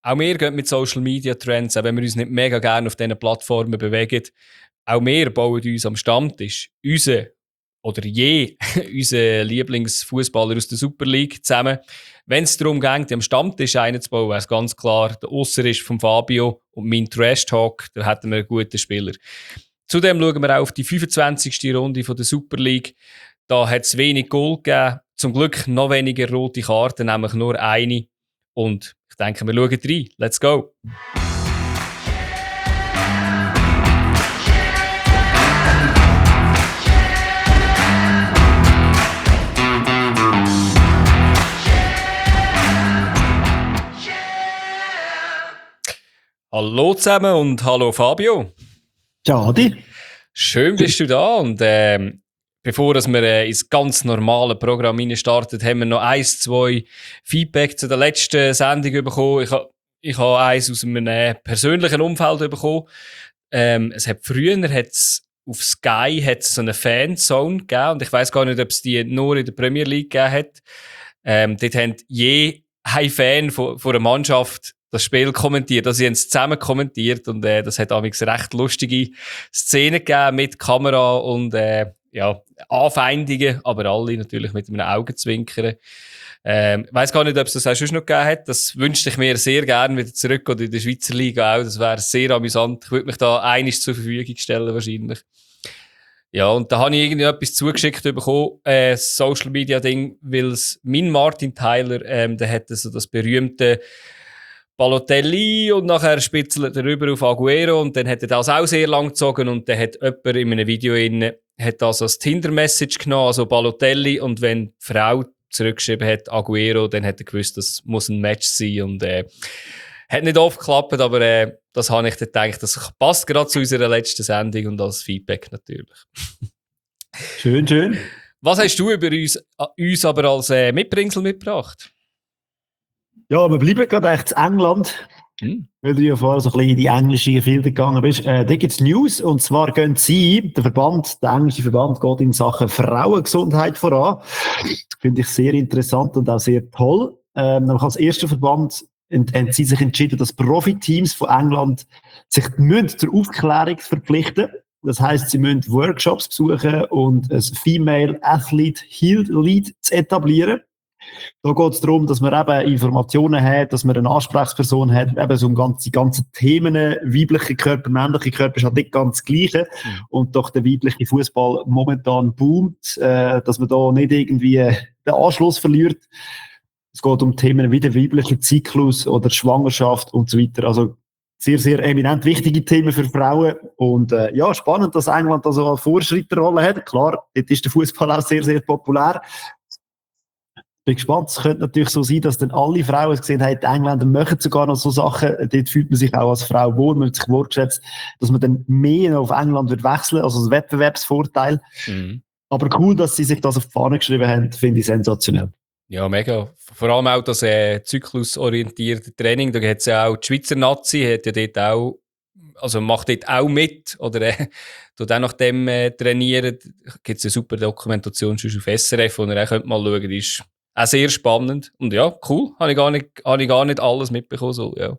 auch wir gehen mit Social Media Trends, auch wenn wir uns nicht mega gerne auf diesen Plattformen bewegen. Auch wir bauen uns am Stammtisch unser Lieblingsfußballer aus der Super League zusammen. Wenn es darum geht, am Stammtisch einen zu bauen, wäre es ganz klar, der Ausser ist von Fabio und mein Trash Talk, da hätten wir einen guten Spieler. Zudem schauen wir auch auf die 25. Runde von der Super League. Da hat es wenig Goal gegeben, zum Glück noch weniger rote Karten, nämlich nur eine. Und ich denke, wir schauen rein. Let's go! Hallo zusammen und hallo Fabio. Ciao Adi. Schön bist du da und bevor wir ins ganz normale Programm starten, haben wir noch 1-2 Feedback zu der letzten Sendung bekommen. Ich habe eins aus meinem persönlichen Umfeld bekommen. Früher auf Sky so eine Fanzone gegeben und ich weiss gar nicht, ob es die nur in der Premier League gegeben hat. Dort haben je ein Fan von einer Mannschaft das Spiel kommentiert. Also sie haben es zusammen kommentiert und das hat amigs recht lustige Szenen gegeben mit Kamera und Anfeindungen, aber alle natürlich mit einem Augenzwinkern. Ich weiss gar nicht, ob es das auch schon noch gegeben hat. Das wünschte ich mir sehr gerne wieder zurück oder in der Schweizer Liga auch. Das wäre sehr amüsant. Ich würde mich da einiges zur Verfügung stellen wahrscheinlich. Ja, und da habe ich irgendwie etwas zugeschickt bekommen, Social Media Ding, weil mein Martin Tyler, der hat so das berühmte Balotelli und nachher spitzelt er rüber auf Aguero und dann hat er das auch sehr lang gezogen und dann hat jemand in einem Video hat das als Tinder-Message genommen, also Balotelli, und wenn die Frau zurückgeschrieben hat Aguero, dann hat er gewusst, das muss ein Match sein und hat nicht oft geklappt, aber das habe ich dann gedacht, das passt gerade zu unserer letzten Sendung und als Feedback natürlich. Schön, schön. Was hast du über uns aber als Mitbringsel mitgebracht? Ja, wir bleiben gerade echt in England, weil du ja vorher so ein bisschen in die englische Gefilde gegangen bist. Da gibt es News, und zwar gehen sie, der englische Verband geht in Sachen Frauengesundheit voran. Finde ich sehr interessant und auch sehr toll. Nämlich als erster Verband haben sie sich entschieden, dass Profiteams von England sich zur Aufklärung verpflichten. Das heisst, sie müssen Workshops besuchen und ein Female Athlete Health Lead zu etablieren. Da geht es darum, dass man eben Informationen hat, dass man eine Ansprechperson hat, eben so die ganzen Themen, weiblicher Körper, männlicher Körper ist halt nicht ganz das Gleiche. Und doch der weibliche Fußball momentan boomt, dass man da nicht irgendwie den Anschluss verliert. Es geht um Themen wie der weibliche Zyklus oder Schwangerschaft und so weiter. Also sehr, sehr eminent wichtige Themen für Frauen. Und spannend, dass England da so eine Vorschritterrolle hat. Klar, dort ist der Fußball auch sehr, sehr populär. Ich bin gespannt. Es könnte natürlich so sein, dass dann alle Frauen gesehen haben, die Engländer machen sogar noch so Sachen. Dort fühlt man sich auch als Frau wohl, man hat sich wohlgeschätzt, dass man dann mehr auf England wird wechseln, also als Wettbewerbsvorteil. Aber cool, dass sie sich das auf die Fahne geschrieben haben, finde ich sensationell. Ja, mega. Vor allem auch das zyklusorientierte Training. Da hat es ja auch die Schweizer Nazi, hat ja dort auch, also macht dort auch mit oder tut auch nach dem trainieren. Da gibt es eine super Dokumentation schon auf SRF, wo ihr auch mal schauen könnt. Die ist auch sehr spannend. Und ja, cool. Habe ich gar nicht alles mitbekommen. So, ja.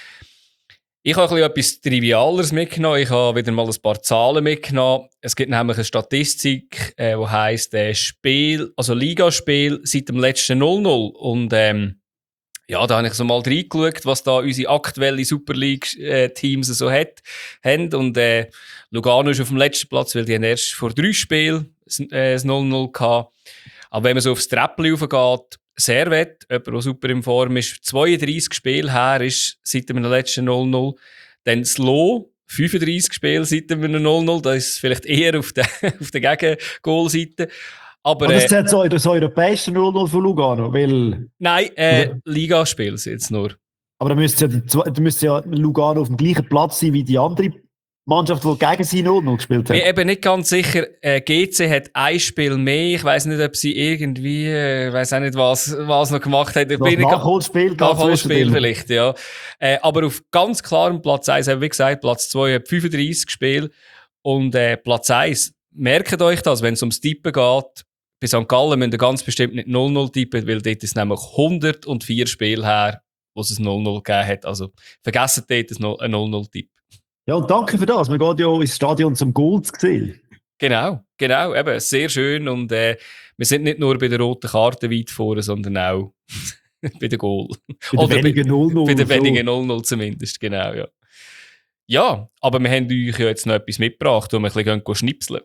Ich habe etwas Trivialeres mitgenommen. Ich habe wieder mal ein paar Zahlen mitgenommen. Es gibt nämlich eine Statistik, die heisst Ligaspiel seit dem letzten 0-0. Und da habe ich so mal reingeschaut, was da unsere aktuelle Super League-Teams so haben. Und Lugano ist auf dem letzten Platz, weil die haben erst vor 3 Spielen ein 0-0 gehabt. Aber wenn man so aufs Treppli raufgeht, Servette, jemand, der super in Form ist, 32 Spiele her ist seit dem letzten 0-0. Dann Slo, 35 Spiele seit dem 0-0. Das ist vielleicht eher auf der Gegen-Goal-Seite. Aber das ist so das europäische 0-0 von Lugano, weil... Nein, Ligaspiel jetzt nur. Aber da müsste ja Lugano auf dem gleichen Platz sein wie die andere Mannschaft, die gegen sie 0-0 gespielt hat. Ich bin eben nicht ganz sicher. GC hat ein Spiel mehr. Ich weiss nicht, ob sie irgendwie, weiss auch nicht, was noch gemacht hat. Nachholspiel vielleicht, ja. Aber auf ganz klarem Platz 1, wie gesagt, Platz 2 hat 35 Spiele. Und Platz 1, merkt euch das, wenn es ums Tippen geht, bei St. Gallen müsst ihr ganz bestimmt nicht 0-0 tippen, weil dort ist nämlich 104 Spiele her wo es ein 0-0 gegeben hat. Also vergessen dort ein 0-0-Tipp. Ja, und danke für das. Man geht ja ins Stadion zum Goal zu sehen. Genau, eben, sehr schön und wir sind nicht nur bei der roten Karte weit vorne, sondern auch bei der Goal. Bei den wenigen 0-0. Bei den wenigen 0-0 zumindest, genau, ja. Ja, aber wir haben euch ja jetzt noch etwas mitgebracht, wo wir ein bisschen schnipseln.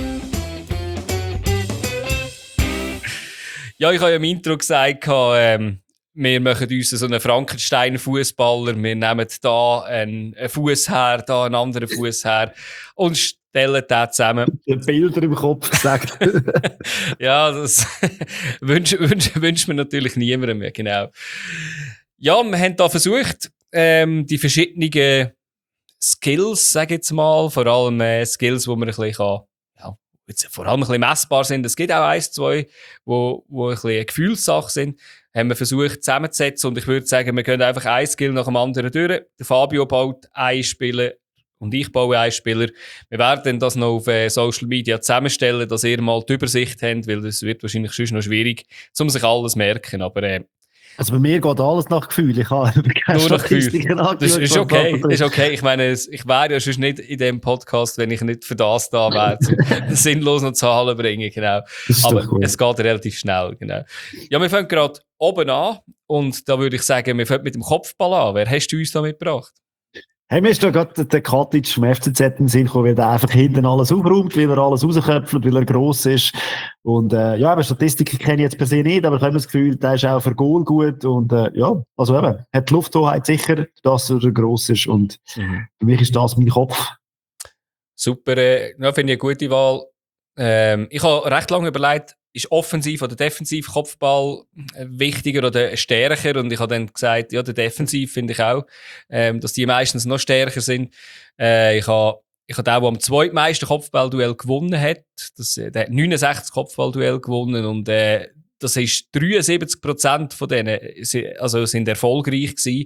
Ja, ich habe ja im Intro gesagt, wir machen uns so einen Frankenstein-Fußballer. Wir nehmen da einen Fuß her, da einen anderen Fuß her und stellen den zusammen. Die Bilder im Kopf gesagt. Ja, das wünscht man natürlich niemandem mehr, genau. Ja, wir haben da versucht, die verschiedenen Skills, sage ich jetzt mal, vor allem Skills, wo man ein bisschen kann, ja, jetzt vor allem ein bisschen messbar sind. Es gibt auch 1, 2, wo ein bisschen eine Gefühlssache sind. Haben wir versucht zusammenzusetzen und ich würde sagen, wir gehen einfach ein Skill nach dem anderen durch. Der Fabio baut ein Spieler und ich baue einen Spieler. Wir werden das noch auf Social Media zusammenstellen, dass ihr mal die Übersicht habt, weil das wird wahrscheinlich sonst noch schwierig, um sich alles merken. Aber also bei mir geht alles nach Gefühl. Ich habe keine nur nach Statistiken Gefühl. Das ist okay. Ist okay. Ich meine, ich wäre ja sonst nicht in diesem Podcast, wenn ich nicht für das da wäre, um sinnlos noch Zahlen bringen. Genau. Aber es geht relativ schnell. Genau. Ja, wir fangen gerade oben an und da würde ich sagen, wir fangen mit dem Kopfball an. Wer hast du uns da mitgebracht? Hey, mir ist da gerade der Katic vom FCZ in den Sinn gekommen, weil der einfach hinten alles aufräumt, weil er alles rausköpfelt, weil er gross ist. Und ja, aber Statistiken kenne ich jetzt per se nicht, aber ich habe das Gefühl, der ist auch für Goal gut. Und ja, also eben, hat die Lufthoheit sicher, dass er gross ist. Und für mich ist das mein Kopf. Super, ja, finde ich eine gute Wahl. Ich habe recht lange überlegt, ist offensiv oder defensiv Kopfball wichtiger oder stärker? Und ich habe dann gesagt, ja, der Defensiv finde ich auch, dass die meistens noch stärker sind. Ich habe den, der am zweitmeisten Kopfballduell gewonnen hat. Der hat 69 Kopfballduell gewonnen und das ist 73% von denen, also sind erfolgreich gewesen.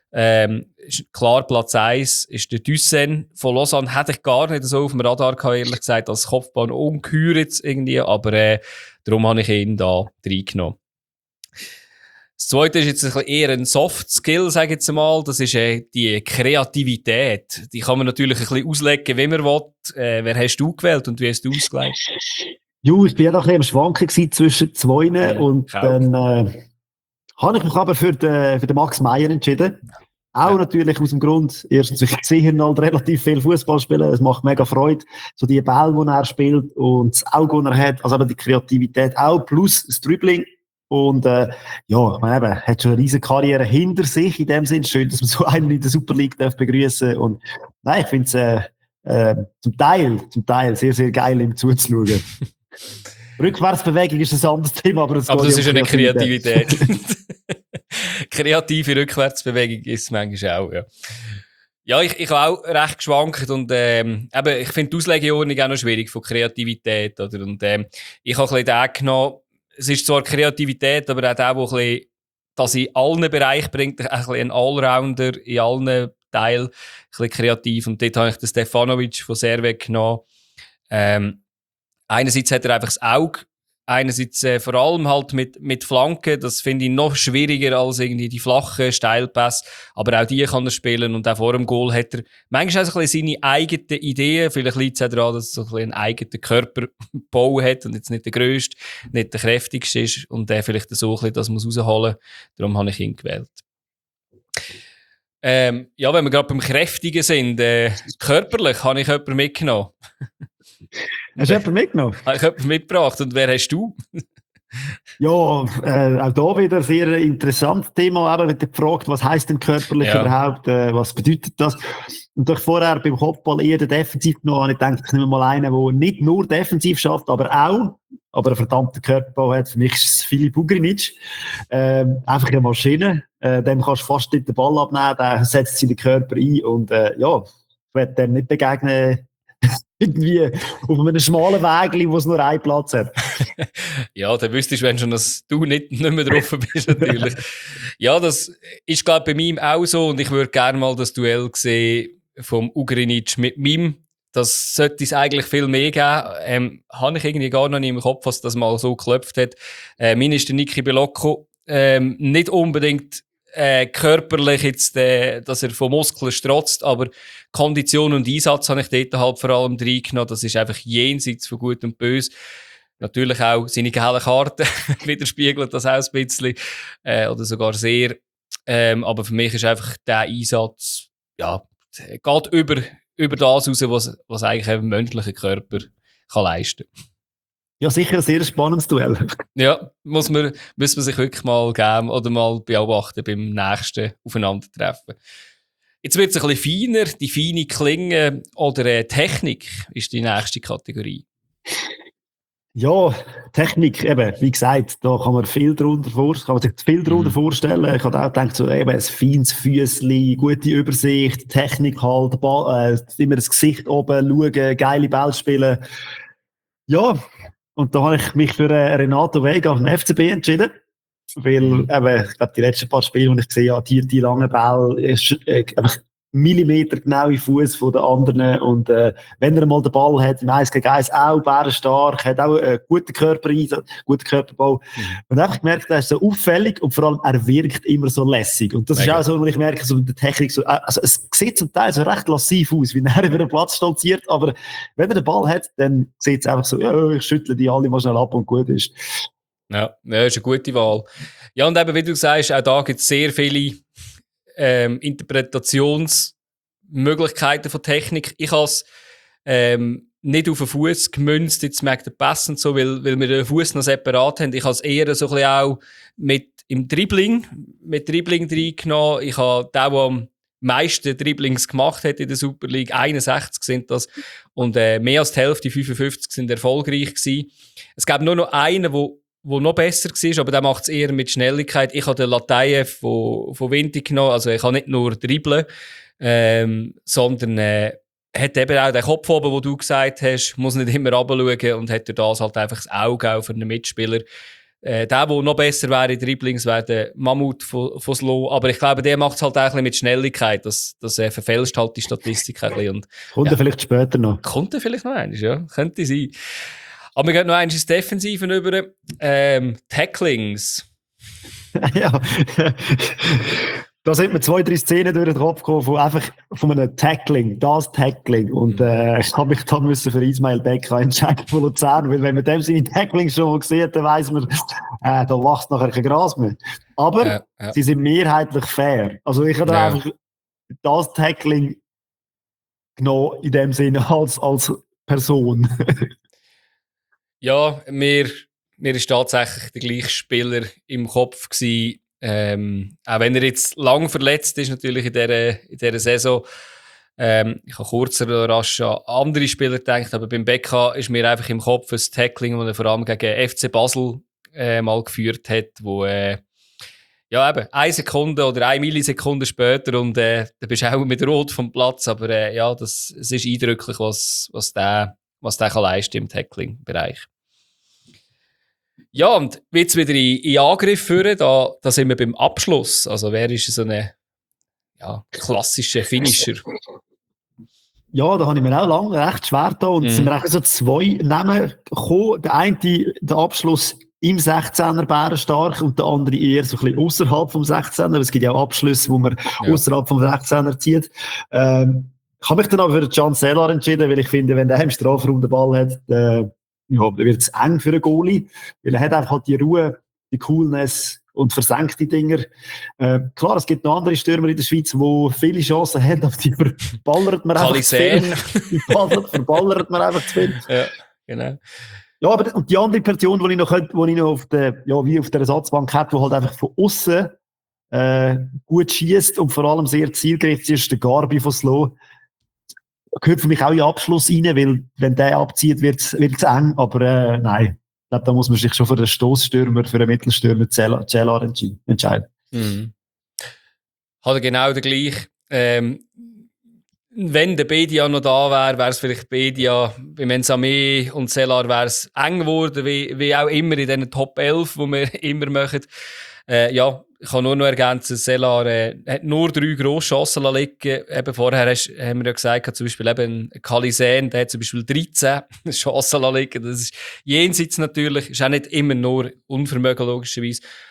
Klar, Platz 1 ist der Dussen von Lausanne. Hätte ich gar nicht so auf dem Radar gehabt, ehrlich gesagt, als Kopfball ungeheuer jetzt irgendwie, aber darum habe ich ihn da reingenommen. Das zweite ist jetzt ein bisschen eher ein Soft-Skill, sage ich jetzt mal. Das ist die Kreativität. Die kann man natürlich ein bisschen auslegen, wie man will. Wer hast du gewählt und wie hast du ausgelegt? Jo, ich bin ja noch ein bisschen am Schwanken zwischen zwei und dann habe ich mich aber für den Max Meyer entschieden. Auch natürlich aus dem Grund, erstens, ich sehe halt relativ viel Fußball spielen, es macht mega Freude, so die Bälle, die er spielt und das Auge, das er hat, also eben die Kreativität auch, plus das Dribbling. Und ja, ich meine eben, hat schon eine riesige Karriere hinter sich, in dem Sinn. Schön, dass man so einen in der Super League begrüßen darf. Und nein, ich finde es zum Teil sehr, sehr geil, ihm zuzuschauen. Rückwärtsbewegung ist ein anderes Thema, aber das ist ja eine Kreativität. Kreative Rückwärtsbewegung ist es manchmal auch, ja. Ja, ich habe auch recht geschwankt und eben, ich finde die Auslegeordnung auch noch schwierig von Kreativität, oder? Und ich habe ein bisschen den genommen, es ist zwar Kreativität, aber auch der ein bisschen, dass in allen Bereichen bringt, ein bisschen ein Allrounder in allen Teilen, ein bisschen kreativ. Und dort habe ich den Stefanovic von Servet genommen. Einerseits hat er einfach das Auge, einerseits vor allem halt mit Flanken, das finde ich noch schwieriger als irgendwie die flachen Steilpässe, aber auch die kann er spielen und auch vor dem Goal hat er manchmal auch so ein bisschen seine eigenen Ideen, vielleicht liegt es auch daran, dass er so ein bisschen einen eigenen Körperbau hat und jetzt nicht der grösste, nicht der kräftigste ist und der vielleicht so ein bisschen das muss rausholen, darum habe ich ihn gewählt. Ja, wenn wir gerade beim Kräftigen sind, körperlich habe ich jemanden mitgenommen. Hast du jemanden mitgenommen? Habe ich jemanden mitgebracht. Und wer hast du? Ja, auch da wieder ein sehr interessantes Thema. Aber wenn du fragst, was heisst denn körperlich überhaupt? Was bedeutet das? Und durch vorher beim Kopfball eher der Defensiv genommen habe, ich denke, ich nehme mal einen, der nicht nur defensiv schafft, aber einen verdammten Körperbau hat. Für mich ist es Filip Ugrinic. Einfach eine Maschine. Dem kannst du fast nicht den Ball abnehmen. Der setzt seinen Körper ein und ja, ich werde dem nicht begegnen. Irgendwie auf einem schmalen Weg, wo es nur einen Platz hat. Ja, dann wüsstest du, wenn schon, dass du nicht mehr drauf bist, natürlich. Ja, das ist, glaube ich, bei mir auch so und ich würde gerne mal das Duell sehen vom Ugrinic mit Mim. Das sollte es eigentlich viel mehr geben. Habe ich irgendwie gar noch nicht im Kopf, was das mal so geklopft hat. Mein ist der Niki Bellocco. Nicht unbedingt körperlich jetzt, dass er von Muskeln strotzt, aber Kondition und Einsatz habe ich dort halt vor allem reingenommen. Das ist einfach jenseits von Gut und Böse. Natürlich auch seine gelben Karten widerspiegelt das auch ein bisschen, oder sogar sehr. Aber für mich ist einfach der Einsatz, ja, geht über das raus, was eigentlich ein menschlicher Körper kann leisten. Ja, sicher ein sehr spannendes Duell. Ja, muss man sich wirklich mal geben oder mal beobachten beim nächsten Aufeinandertreffen. Jetzt wird es ein bisschen feiner, die feine Klinge oder Technik ist die nächste Kategorie. Ja, Technik, eben, wie gesagt, da kann man sich viel darunter vorstellen. Ich habe auch gedacht, so, eben, ein feines Füssli, gute Übersicht, Technik halt, immer das Gesicht oben, schauen, geile Bälle spielen. Ja, und da habe ich mich für Renato Vega auf den FCB entschieden. Weil, eben, ich glaube, die letzten paar Spiele, die ich gesehen habe, die langen Bälle, ist einfach Millimeter genau im Fuß von den anderen. Und wenn er mal den Ball hat, im 1 gegen 1 auch bärenstark, hat auch einen guten Körpereinsatz, guten Körperbau. Und einfach gemerkt, er ist so auffällig und vor allem, er wirkt immer so lässig. Und das ist auch so, wo ich merke, so mit der Technik, so, also es sieht zum Teil so recht lassiv aus, wie er über den Platz stolziert, aber wenn er den Ball hat, dann sieht es einfach so, ja, ich schüttle die alle mal schnell ab und gut ist. Ja, ist eine gute Wahl. Ja, und eben, wie du sagst, auch da gibt es sehr viele Interpretationsmöglichkeiten von Technik. Ich habe es nicht auf den Fuß gemünzt, jetzt merkt der Pass und so, weil wir den Fuß noch separat haben. Ich habe es eher so ein bisschen auch mit Dribbling reingenommen. Ich habe den, der am meisten Dribblings gemacht hat in der Super League, 61 sind das, und mehr als die Hälfte, 55, sind erfolgreich gewesen. Es gab nur noch einen, wo noch besser war, aber der macht es eher mit Schnelligkeit. Ich habe den Latayev von Vinti genommen, also ich kann nicht nur dribbeln, sondern hat eben auch den Kopf oben, den du gesagt hast, muss nicht immer runterschauen und hat durch das halt einfach das Auge auch für einen Mitspieler. Der noch besser wäre in Dribblings, wäre der Mammut von Slow, aber ich glaube, der macht es halt auch ein bisschen mit Schnelligkeit, das verfälscht halt die Statistik ein bisschen. Und, kommt er vielleicht später noch. Kommt er vielleicht noch einmal, ja, könnte sein. Aber wir gehen noch einmal ins Defensiven über. Tacklings. Ja. Da sind mir 2, 3 Szenen durch den Kopf gekommen von einem Tackling, das Tackling. Und ich habe mich dann für Ismail Becker entscheiden von Luzern, weil wenn man dem seine Tacklings schon mal sieht, dann weiss man, da wächst nachher kein Gras mehr. Aber sie sind mehrheitlich fair. Also ich habe einfach das Tackling genommen, in dem Sinne als Person. Ja, mir ist tatsächlich der gleiche Spieler im Kopf gewesen. Auch wenn er jetzt lang verletzt ist, natürlich in dieser Saison. Ich habe kurz oder rasch an andere Spieler gedacht, aber beim Becca ist mir einfach im Kopf ein Tackling, das er vor allem gegen FC Basel mal geführt hat, wo ja eben 1 Sekunde oder 1 Millisekunde später und da bist du auch mit Rot vom Platz, aber ja, es ist eindrücklich, was der kann leisten im Tackling-Bereich. Ja, und jetzt wieder in Angriff führen, da sind wir beim Abschluss. Also wer ist so ein klassischer Finisher? Ja, da habe ich mir auch lange recht schwer getan und es sind mir so 2 Namen gekommen. Der eine, der Abschluss im 16er bärenstark und der andere eher so ein bisschen außerhalb vom 16er. Es gibt ja auch Abschlüsse, wo man außerhalb vom 16er zieht. Ich habe mich dann aber für Can Sellar entschieden, weil ich finde, wenn der im Strafraum den Ball hat, dann wird es eng für einen Goalie, weil er hat einfach halt die Ruhe, die Coolness und versenkt die Dinger. Klar, es gibt noch andere Stürmer in der Schweiz, die viele Chancen haben, aber die verballert man einfach zu viel. Die verballert man einfach zu viel. Ja, genau. Ja, aber und die andere Person, die ich noch auf der, wie auf der Ersatzbank habe, die halt einfach von außen gut schießt und vor allem sehr zielgerichtet ist, der Garbi von Slow. Gehört für mich auch in den Abschluss rein, weil wenn der abzieht, wird es eng, aber nein. Ich glaube, da muss man sich schon für einen Stossstürmer, für einen Mittelstürmer Cellar entscheiden. Mhm. Hat er genau der gleiche. Wenn der Bedia noch da wäre es vielleicht Bedia. Bei Mensame und Cellar wäre es eng geworden, wie auch immer in diesen Top 11, die wir immer machen. Ich kann nur noch ergänzen, Cellar hat nur 3 Grosschancen liegen. Eben vorher haben wir ja gesagt, zum Beispiel eben Kalisen, der hat zum Beispiel 13 Chancen liegen. Das ist jenseits natürlich, ist auch nicht immer nur Unvermögen logischerweise.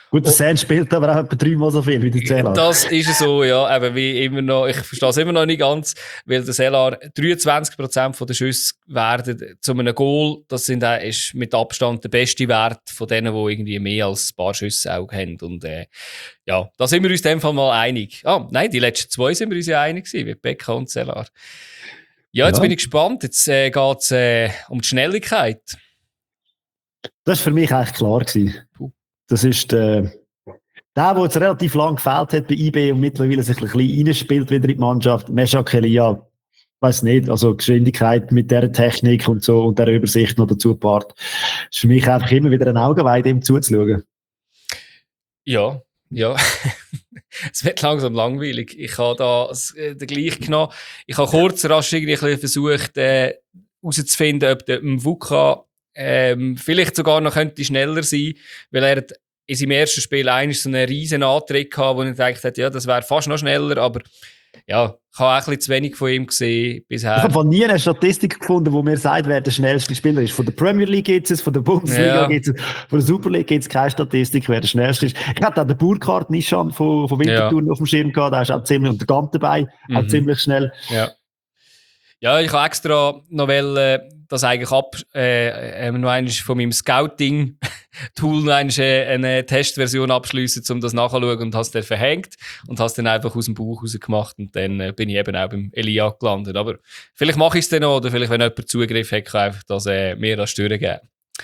Gut, der Sen spielt aber auch etwa 3-mal so viel wie der Cellar. Das ist so, ja. Aber wie immer noch, ich verstehe es immer noch nicht ganz, weil der Cellar 23% der Schüsse werden zu einem Goal. Das ist mit Abstand der beste Wert von denen, die irgendwie mehr als ein paar Schüsse auch haben. Und ja, da sind wir uns in dem Fall mal einig. Nein, die letzten 2 sind wir uns ja einig gewesen, mit Becca und Cellar. Ja, jetzt bin ich gespannt. Jetzt geht es um die Schnelligkeit. Das war für mich eigentlich klar gewesen. Das ist der jetzt relativ lang gefällt hat bei IB und mittlerweile sich ein bisschen reinspielt wieder in die Mannschaft. Meshak Elia, weiss nicht, also Geschwindigkeit mit dieser Technik und so und der Übersicht noch dazu gepaart. Ist für mich einfach immer wieder ein Augenweide, dem zuzuschauen. Ja. Es wird langsam langweilig. Ich habe da den gleich genommen. Ich habe kurz rasch irgendwie versucht, herauszufinden, ob der Mvuka vielleicht sogar noch könnte schneller sein, weil er in seinem ersten Spiel eigentlich so einen riesen Antritt gehabt, wo ich gedacht habe, ja, das wäre fast noch schneller, aber ja, ich habe auch ein bisschen zu wenig von ihm gesehen bisher. Ich habe von nie eine Statistik gefunden, wo mir sagt, wer der schnellste Spieler ist. Von der Premier League gibt es, von der Bundesliga gibt es, von der Super League gibt es keine Statistik, wer der schnellste ist. Ich hatte auch den Burkhardt Nishan von Winterthur auf dem Schirm gehabt, der ist auch ziemlich, und der Gant dabei, auch ziemlich schnell. Ja, ich habe extra noch das eigentlich noch einmal von meinem Scouting-Tool noch eine Testversion abschliessen, um das nachzuschauen, und habe es dann verhängt und habe es dann einfach aus dem Bauch rausgemacht, und dann bin ich eben auch beim Elia gelandet. Aber vielleicht mache ich es dann noch, oder vielleicht, wenn jemand Zugriff hat, kann einfach das mir als Steuern geben.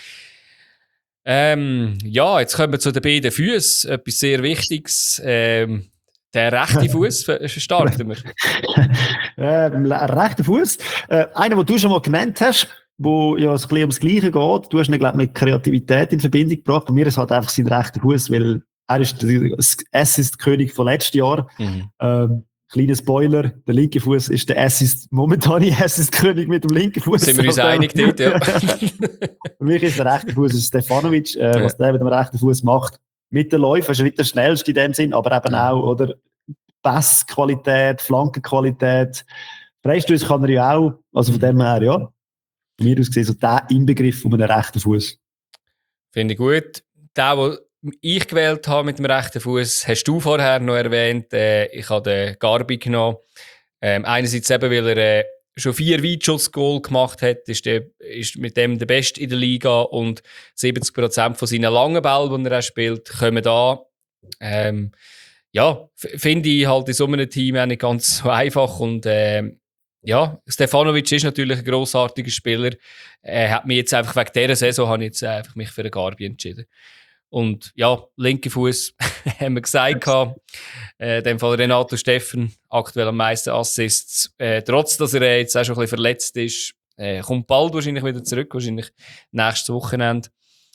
Ja, jetzt kommen wir zu den beiden Füßen. Etwas sehr Wichtiges. Der rechte Fuß starten wir. Rechter Fuß. Einer, den du schon mal genannt hast, wo ja ein bisschen ums Gleiche geht. Du hast ihn, glaube ich, mit Kreativität in Verbindung gebracht. Bei mir ist halt einfach sein rechter Fuß, weil er ist der Assist-König von letztes Jahr. Kleiner Spoiler, der linke Fuß ist der momentane Assist-König mit dem linken Fuß. Sind wir uns einig dort, ja. Für mich ist der rechte Fuß Stefanovic, was der mit dem rechten Fuß macht. Mit den Läufen ist er nicht der schnellste in dem Sinn, aber eben auch, oder, Passqualität, Flankenqualität. Freistöße kann er ja auch, also von dem her, ja. Von mir aus gesehen, so der Inbegriff von einem rechten Fuß. Finde ich gut. Den ich gewählt habe mit dem rechten Fuß, hast du vorher noch erwähnt. Ich habe den Garbi genommen. Einerseits eben, weil er schon 4 Weitschuss-Goal gemacht hat, ist mit dem der Beste in der Liga, und 70% von seinen langen Bällen, die er auch spielt, kommen da. Ja, finde ich halt in so einem Team auch nicht ganz so einfach, und ja, Stefanovic ist natürlich ein grossartiger Spieler. Hat mich jetzt einfach wegen dieser Saison habe ich jetzt einfach mich für den Garbi entschieden. Und ja, linker Fuß haben wir gesagt, in dem Fall Renato Steffen, aktuell am meisten Assists. Trotz, dass er jetzt auch schon ein bisschen verletzt ist, kommt bald wahrscheinlich wieder zurück, wahrscheinlich nächstes Wochenende.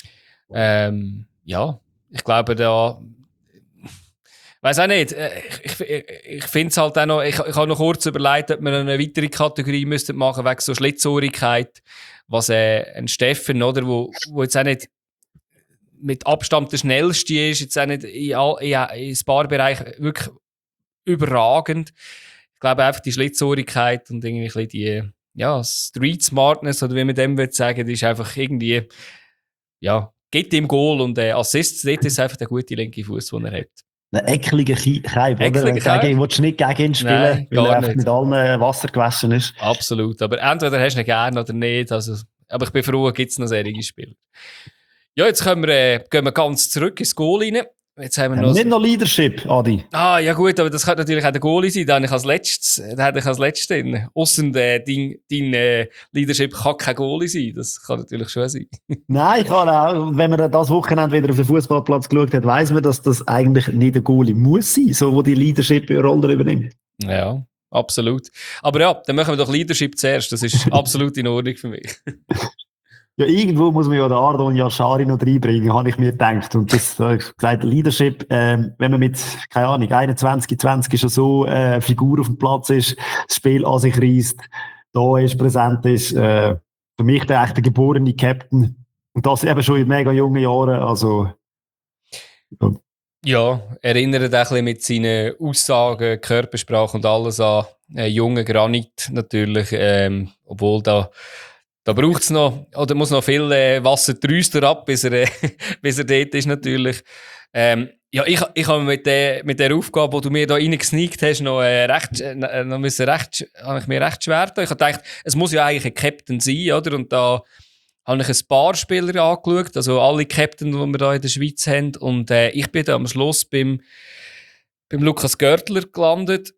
Ja, ich glaube, da weiss auch nicht. Ich finde es halt auch noch, ich habe noch kurz überlegt, ob wir eine weitere Kategorie müssten machen, wegen so Schlitzohrigkeit, was ein Steffen, oder, wo jetzt auch nicht mit Abstand der schnellste ist, jetzt auch nicht in ein paar Bereichen wirklich überragend. Ich glaube einfach die Schlitzohrigkeit und irgendwie ein bisschen die Street Smartness, oder wie man dem will sagen, die ist einfach irgendwie, ja, geht ihm Goal, und Assists, dort ist einfach der gute linke Fuß, den er hat. Ein ekliger Keib, oder? Gegen, willst du nicht gegen ihn spielen, weil er mit allen Wasser gewaschen ist. Absolut, aber entweder hast du ihn gerne oder nicht, also, aber ich bin froh, gibt es noch solche Spiele. Ja, jetzt gehen wir ganz zurück ins Goal rein. Jetzt haben wir noch nicht noch Leadership, Adi. Ja gut, aber das könnte natürlich auch der Goalie sein, den hätte ich als letztes drin. Ausser dein Leadership kann kein Goalie sein, das kann natürlich schon sein. Nein, ich kann auch, wenn man das Wochenende wieder auf den Fußballplatz geschaut hat, weiss man, dass das eigentlich nicht der Goalie muss sein, so wo die Leadership-Rolle übernimmt. Ja, absolut. Aber ja, dann machen wir doch Leadership zuerst, das ist absolut in Ordnung für mich. Ja, irgendwo muss man ja den Ardon Yashari noch reinbringen, habe ich mir gedacht. Und das, gesagt, Leadership, wenn man mit, keine Ahnung, 21, 20 schon so, Figur auf dem Platz ist, das Spiel an sich reisst, da ist, präsent ist, für mich der echte geborene Captain. Und das eben schon in mega jungen Jahren, also. Ja, erinnert ein bisschen mit seinen Aussagen, Körpersprache und alles an jungen Granit natürlich, obwohl da Da braucht es noch, oder muss noch viel Wasser drüster ab, bis er dort ist natürlich. Ja, ich habe mit der Aufgabe, die du mir da reingesneakt hast, noch habe ich mir recht schwer getan. Ich habe gedacht, es muss ja eigentlich ein Captain sein, oder? Und da habe ich ein paar Spieler angeschaut, also alle Captain, die wir da in der Schweiz haben. Und ich bin da am Schluss beim Lukas Görtler gelandet,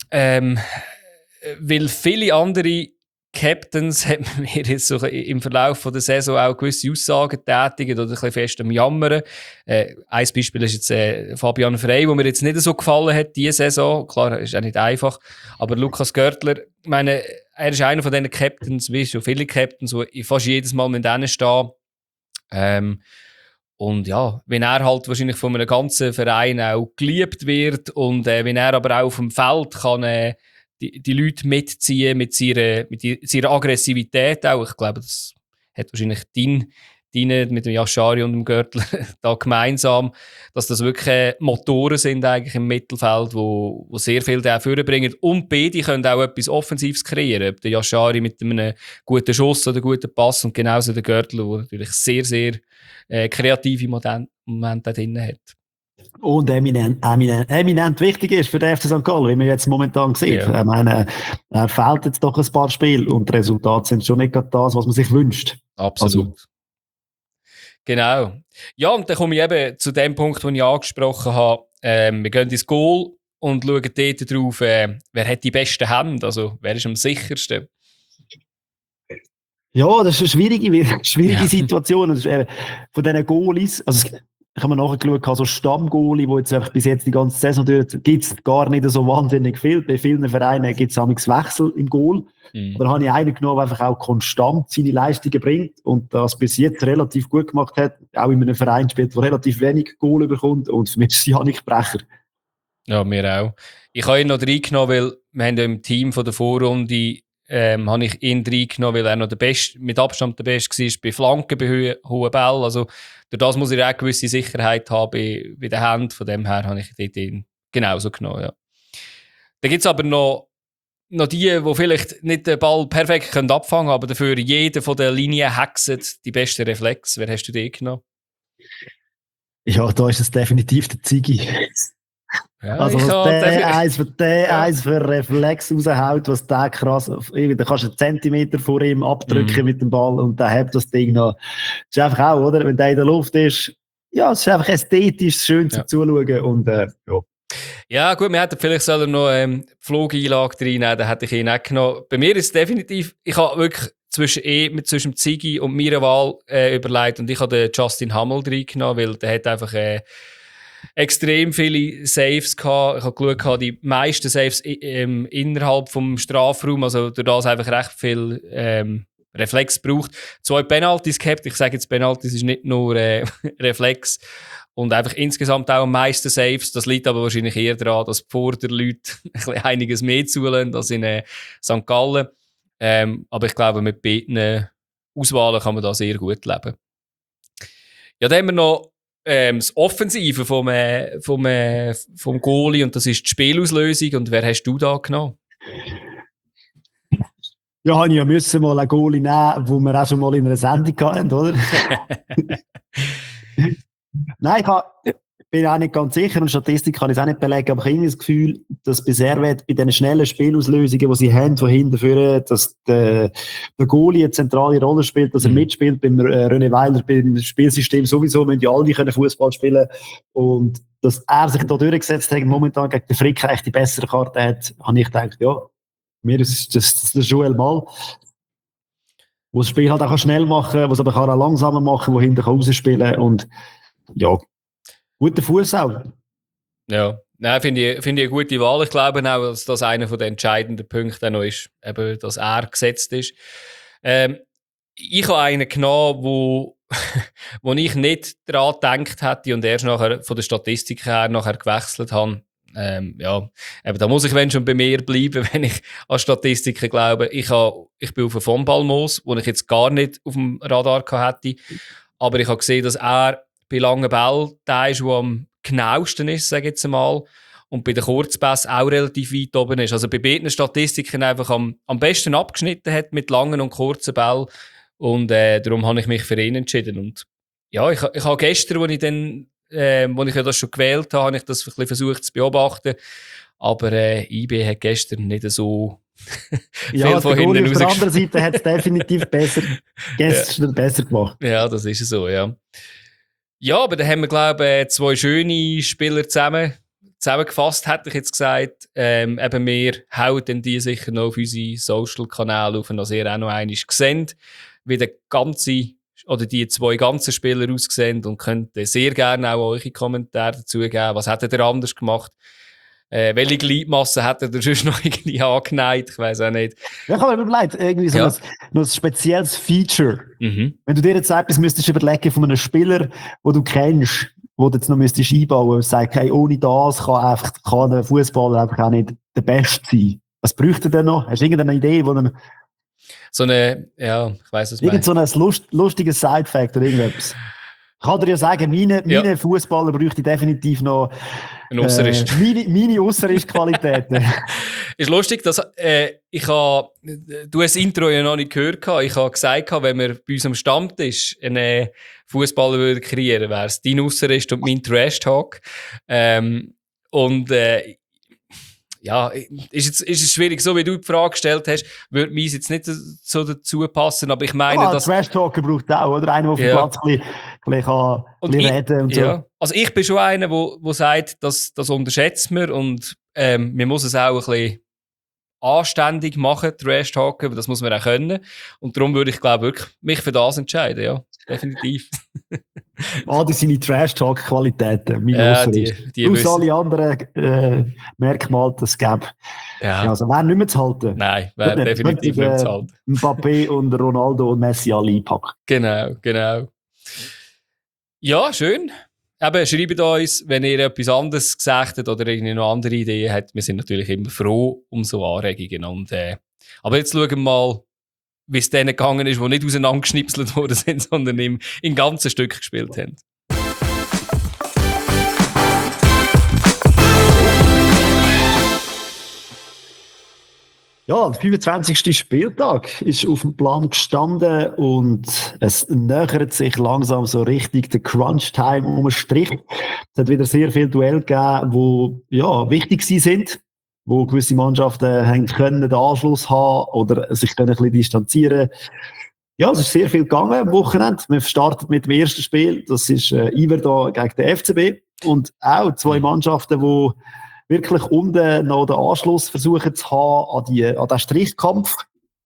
weil viele andere Captains haben mir jetzt so im Verlauf der Saison auch gewisse Aussagen tätigt oder ein bisschen fest am Jammern. Ein Beispiel ist jetzt Fabian Frey, wo mir jetzt nicht so gefallen hat diese Saison. Klar, ist auch nicht einfach. Aber Lukas Görtler, ich meine, er ist einer von diesen Captains, wie schon viele Captains, die fast jedes Mal mit denen stehen. Und ja, wenn er halt wahrscheinlich von einem ganzen Verein auch geliebt wird und wenn er aber auch auf dem Feld kann die Leute mitziehen mit seiner Aggressivität auch. Ich glaube, das hat wahrscheinlich deine mit dem Yashari und dem Görtler da gemeinsam, dass das wirklich Motoren sind eigentlich im Mittelfeld, wo sehr viel da vorbringen. Und beide können auch etwas Offensives kreieren. Der Yashari mit einem guten Schuss oder guten Pass und genauso der Görtler, der natürlich sehr, sehr kreative Momente drin hat. Und eminent wichtig ist für den FC St. Gallen, wie man jetzt momentan sieht. Ja. Ich meine, er fehlt jetzt doch ein paar Spiele und die Resultate sind schon nicht gerade das, was man sich wünscht. Absolut. Also. Genau. Ja, und dann komme ich eben zu dem Punkt, den ich angesprochen habe. Wir gehen ins Goal und schauen dort drauf, wer hat die besten Hände, also wer ist am sichersten. Ja, das ist eine schwierige Situation. Das ist, von diesen Goalies, also ich habe mir nachher geschaut, so Stammgoalie, die jetzt einfach bis jetzt die ganze Saison durch, gibt es gar nicht so wahnsinnig viel. Bei vielen Vereinen gibt es Wechsel im Goal. Aber da habe ich einen genommen, der einfach auch konstant seine Leistungen bringt und das bis jetzt relativ gut gemacht hat. Auch in einem Verein spielt, der relativ wenig Goal bekommt. Und für mich ist es Jannik Brecher. Ja, mir auch. Ich habe ihn noch reingenommen, weil wir haben ja im Team von der Vorrunde habe ich ihn reingenommen, weil er noch mit Abstand der Beste war bei Flanken, bei hohen Bällen. Also durch das muss er auch eine gewisse Sicherheit haben bei den Händen. Von dem her habe ich ihn genauso genommen. Ja. Dann gibt es aber noch die vielleicht nicht den Ball perfekt abfangen können, aber dafür jeder von der Linie hexet die besten Reflex. Wer hast du den genommen? Ja, da ist es definitiv der Ziggy. Ja, also was der eins für Reflex raushaut, was der krass, da kannst du einen Zentimeter vor ihm abdrücken mit dem Ball und der hat das Ding noch. Das ist einfach auch, oder? Wenn der in der Luft ist, ja, es ist einfach ästhetisch schön zum Zuschauen und ja. Ja, gut, wir hätten vielleicht noch Flugeinlage reinnehmen, dann hätte ich ihn auch genommen. Bei mir ist es definitiv, ich habe wirklich zwischen Ziggy und meiner Wahl überlegt und ich habe den Justin Hummel reingenommen, weil der hat einfach extrem viele Saves gehabt. Ich habe geschaut, die meisten Saves innerhalb vom Strafraum, also durch das einfach recht viel Reflex braucht. 2 Penalties gehabt. Ich sage jetzt, Penalties ist nicht nur Reflex. Und einfach insgesamt auch am meisten Saves. Das liegt aber wahrscheinlich eher daran, dass die Vorderleute einiges mehr zulassen als in St. Gallen. Aber ich glaube, mit beiden Auswahlen kann man da sehr gut leben. Ja, dann haben wir noch das Offensive vom Goalie und das ist die Spielauslösung. Und wer hast du da genommen? Ja, ich musste mal einen Goalie nehmen, den wir auch schon mal in einer Sendung hatten, oder? Nein, ich bin auch nicht ganz sicher und Statistik kann ich es auch nicht belegen, aber ich habe irgendwie das Gefühl, dass bei Servet bei diesen schnellen Spielauslösungen, die sie haben, von hinten führen, dass der Goalie eine zentrale Rolle spielt, dass er mitspielt. Beim René Weiler, beim Spielsystem sowieso, müssen ja alle Fußball spielen und dass er sich da durchgesetzt hat, momentan gegen den Frick echt die bessere Karte hat, habe ich gedacht, ja, mir ist das der Joel Mal, wo das Spiel halt auch schnell machen kann, was aber auch langsamer machen, wo hinten rausspielen kann und ja, guter Fuß auch. Ja, finde ich eine gute Wahl. Ich glaube auch, dass das einer der entscheidenden Punkte noch ist, eben, dass er gesetzt ist. Ich habe einen genommen, wo ich nicht daran gedacht hätte und erst nachher von der Statistik her nachher gewechselt habe. Ja, eben, da muss ich wenn schon bei mir bleiben, wenn ich an Statistiken glaube. Ich bin auf einen Von Balmos, den ich jetzt gar nicht auf dem Radar hatte. Aber ich habe gesehen, dass er bei langen Bällen der ist, der am genauesten ist, sage ich jetzt mal. Und bei den Kurzpässen auch relativ weit oben ist. Also bei beiden Statistiken einfach am besten abgeschnitten hat mit langen und kurzen Bällen. Und darum habe ich mich für ihn entschieden. Und ja, ich habe gestern, als ich ja das schon gewählt habe, habe ich das ein bisschen versucht zu beobachten. Aber IB hat gestern nicht so ja, viel von hinten rausgespielt. Auf der anderen Seite hat es definitiv gestern besser gemacht. Ja, das ist so, ja. Ja, aber da haben wir, glaube ich, 2 schöne Spieler zusammengefasst, hätte ich jetzt gesagt. Eben wir hauen dann die sicher noch auf unsere Social-Kanäle auf, dass ihr auch noch einmal seht, wie die 2 ganzen Spieler aussehen, und könnt sehr gerne auch eure Kommentare dazu geben. Was hättet ihr anders gemacht? Welche Gliedmasse hättet ihr sonst noch irgendwie angeneigt? Ich weiss auch nicht. Ja, ich habe mir überlegt, irgendwie so ein spezielles Feature. Wenn du dir jetzt etwas müsstest überlegen von einem Spieler, den du kennst, wo du jetzt noch müsstest einbauen, und sagst, hey, ohne das kann ein Fußballer einfach auch nicht der Beste sein. Was bräuchte er denn noch? Hast du irgendeine Idee, wo einem so eine, ja, ich weiss es nicht. Irgend so ein lustiges Side-Fact oder irgendetwas. Ich kann dir ja sagen, meine Fußballer bräuchte definitiv noch meine Ausserrichtqualitäten. Ist lustig, dass du hast das Intro ja noch nicht gehört. Ich habe gesagt, wenn wir bei unserem Stammtisch einen Fußballer kreieren würden, wäre es dein Ausserricht und mein Trash-Talk. Ja, ist es schwierig, so wie du die Frage gestellt hast, würde meins jetzt nicht so dazu passen, aber ich meine, dass... Trash-Talker braucht auch, oder? Einer, der auf dem Platz ein bisschen reden und so. Ja. Also ich bin schon einer, der sagt, das unterschätzt man, und man muss es auch ein bisschen anständig machen, Trash-Talken, das muss man auch können. Und darum würde ich, glaube wirklich mich für das entscheiden, ja, definitiv. Das sind die Trash-Talk-Qualitäten, die plus alle anderen Merkmale, das es gäbe. Ja, also wäre nicht mehr zu halten. Nein, wäre definitiv nicht mehr zu halten. Mbappé und Ronaldo und Messi alle einpacken. Genau. Ja, schön. Eben, schreibt uns, wenn ihr etwas anderes gesagt habt oder irgendwie noch andere Ideen habt. Wir sind natürlich immer froh um so Anregungen. Aber jetzt schauen wir mal, wie es denen gegangen ist, die nicht auseinandergeschnipselt worden sind, sondern in ganzen Stück gespielt haben. Ja, der 25. Spieltag ist auf dem Plan gestanden und es nähert sich langsam so richtig der Crunch-Time um den Strich. Es hat wieder sehr viele Duelle gegeben, die wichtig sind, wo gewisse Mannschaften haben können den Anschluss haben oder sich können ein bisschen distanzieren. Ja, es ist sehr viel gegangen am Wochenende. Wir starten mit dem ersten Spiel, das ist Iverdon gegen den FCB, und auch 2 Mannschaften, die wirklich unten noch den Anschluss versuchen zu haben an den Strichkampf.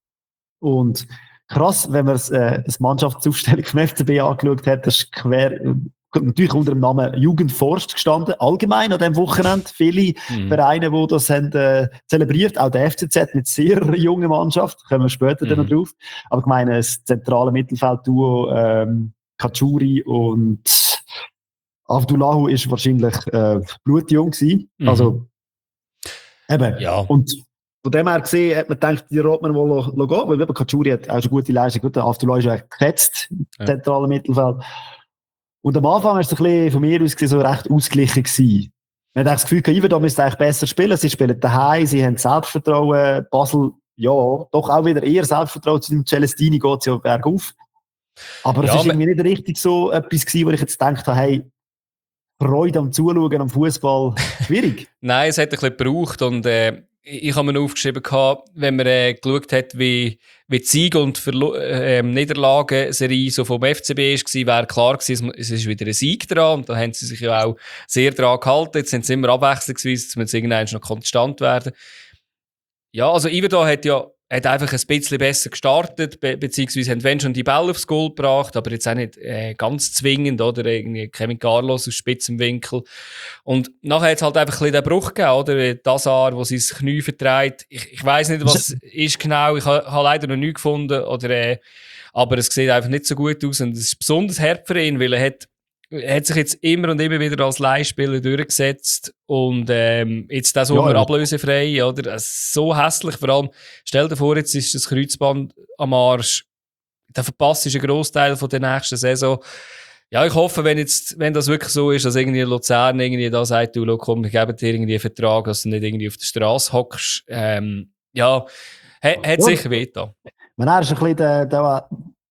Und krass, wenn man das Mannschaftsaufstellung vom FCB angeschaut hat, das ist natürlich unter dem Namen Jugendforst gestanden, allgemein an diesem Wochenende. Viele Vereine, die das haben zelebriert, auch der FCZ mit sehr junger Mannschaft, kommen wir später dann noch drauf. Aber ich meine, das zentrale Mittelfeldduo Kachuri und Avdullahu ist wahrscheinlich blutjung gewesen. Also, eben. Ja. Und von dem her gesehen hat man gedacht, die rot man wohl gehen, weil Kachuri hat auch schon gute Leistung. Gut, der Avdullahu ist ja gesetzt im zentralen Mittelfeld. Und am Anfang war es ein bisschen von mir aus gesehen so recht ausgeglichen gewesen. Man hat das Gefühl, Iverdon müsste eigentlich besser spielen. Sie spielen daheim, sie haben Selbstvertrauen. Basel, ja, doch auch wieder eher Selbstvertrauen. Zu dem Celestini geht es ja bergauf. Aber es ist irgendwie nicht richtig so etwas gewesen, wo ich jetzt gedacht habe, hey, Freude am Zuschauen, am Fußball, schwierig. Nein, es hat ein bisschen gebraucht, und ich habe mir aufgeschrieben, wenn man geschaut hat, wie die Sieg- und Niederlagenserie so vom FCB war, wäre klar gewesen, es ist wieder ein Sieg dran, und da haben sie sich ja auch sehr daran gehalten. Jetzt sind sie immer abwechslungsweise, dass es irgendwann noch konstant werden. Ja, also Iverdon hat einfach ein bisschen besser gestartet, beziehungsweise haben wenn schon die Bälle aufs Goal gebracht, aber jetzt auch nicht ganz zwingend, oder irgendwie Kevin Carlos aus spitzem Winkel. Und nachher hat es halt einfach ein bisschen den Bruch gegeben, oder? Dazar, wo sein Knie vertreibt. Ich weiss nicht, was ist genau, ich habe leider noch nichts gefunden, oder, aber es sieht einfach nicht so gut aus, und es ist besonders hart für ihn, weil er hat sich jetzt immer und immer wieder als Leihspieler durchgesetzt, und jetzt das Sommer ablösefrei, oder? So hässlich, vor allem, stell dir vor, jetzt ist das Kreuzband am Arsch, da verpasst ist ein Grossteil von der nächsten Saison. Ja, ich hoffe, wenn das wirklich so ist, dass irgendwie Luzern irgendwie da sagt, du, komm, wir geben dir irgendwie einen Vertrag, dass du nicht irgendwie auf der Straße hockst, hat sicher wehgetan. Man ist ein bisschen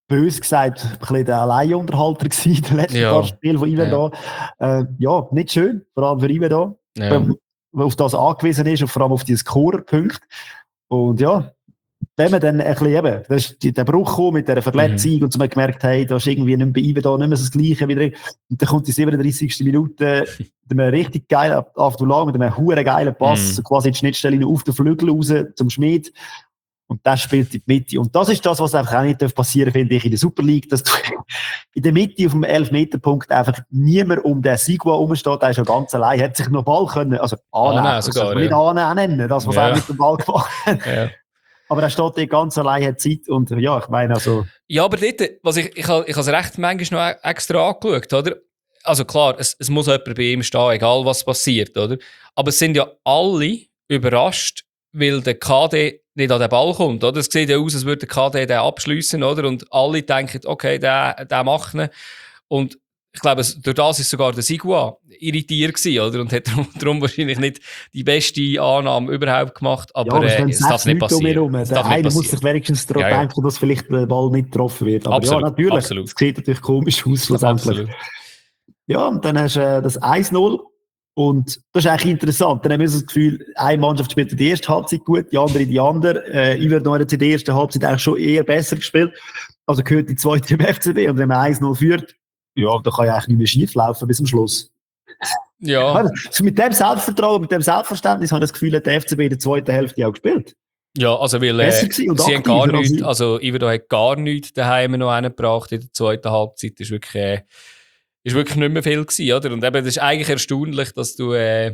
bös gesagt, ein bisschen der Alleinunterhalter gewesen, in den letzten paar Spielen von Iverdon. Ja, nicht schön, vor allem für Iverdon, weil auf das angewiesen ist und vor allem auf die Scorerpunkte. Und ja, wenn man dann ein bisschen eben, da ist der Bruch gekommen mit dieser Verletzung und so man gemerkt, hey, da ist irgendwie nicht bei Iverdon nicht mehr so das Gleiche wieder. Und dann kommt die 37. Minute mit einem richtig geilen Abdullah, mit einem huere geilen Pass, so quasi in die Schnittstelle auf den Flügel raus zum Schmied. Und das spielt in die Mitte. Und das ist das, was einfach auch nicht passieren darf, finde ich, in der Super League, dass du in der Mitte auf dem 11-Meter-Punkt einfach niemand um den Sigua rumsteht, der ist ja ganz allein, hat sich noch Ball können, also annehmen, sogar, nicht annehmen, das, was er mit dem Ball gemacht hat. Ja. Aber er steht dort ganz allein, hat Zeit und ja, ich meine also... Ja, aber dort, ich habe es recht manchmal noch extra angeschaut, oder? Also klar, es muss jemand bei ihm stehen, egal was passiert, oder? Aber es sind ja alle überrascht, weil der KD nicht an den Ball kommt, oder? Es sieht ja aus, als würde der KD den abschliessen, oder? Und alle denken, okay, der macht ihn. Und ich glaube, durch das ist sogar der Sigua irritiert gewesen, oder? Und hat darum wahrscheinlich nicht die beste Annahme überhaupt gemacht. Aber es darf nicht passieren. Der eine muss sich wenigstens daran denken, dass vielleicht der Ball nicht getroffen wird. Aber absolut, ja, natürlich. Absolut. Es sieht natürlich komisch aus, schlussendlich. Ja, und dann hast du das 1-0. Und das ist eigentlich interessant. Dann haben wir das Gefühl, eine Mannschaft spielt die erste Halbzeit gut, die andere die andere. Iverdon hat in der ersten Halbzeit eigentlich schon eher besser gespielt. Also gehört die zweite im FCB. Und wenn man 1-0 führt, ja, da kann ja eigentlich nicht mehr schief laufen bis zum Schluss. Ja. Also mit dem Selbstvertrauen, mit dem Selbstverständnis habe ich das Gefühl, hat der FCB in der zweiten Hälfte auch gespielt. Ja, also weil sie haben gar nichts, also Iverdon hat gar nichts daheim noch hingebracht in der zweiten Halbzeit. Das ist wirklich nicht mehr viel gewesen, oder? Und eben, das ist eigentlich erstaunlich, dass du,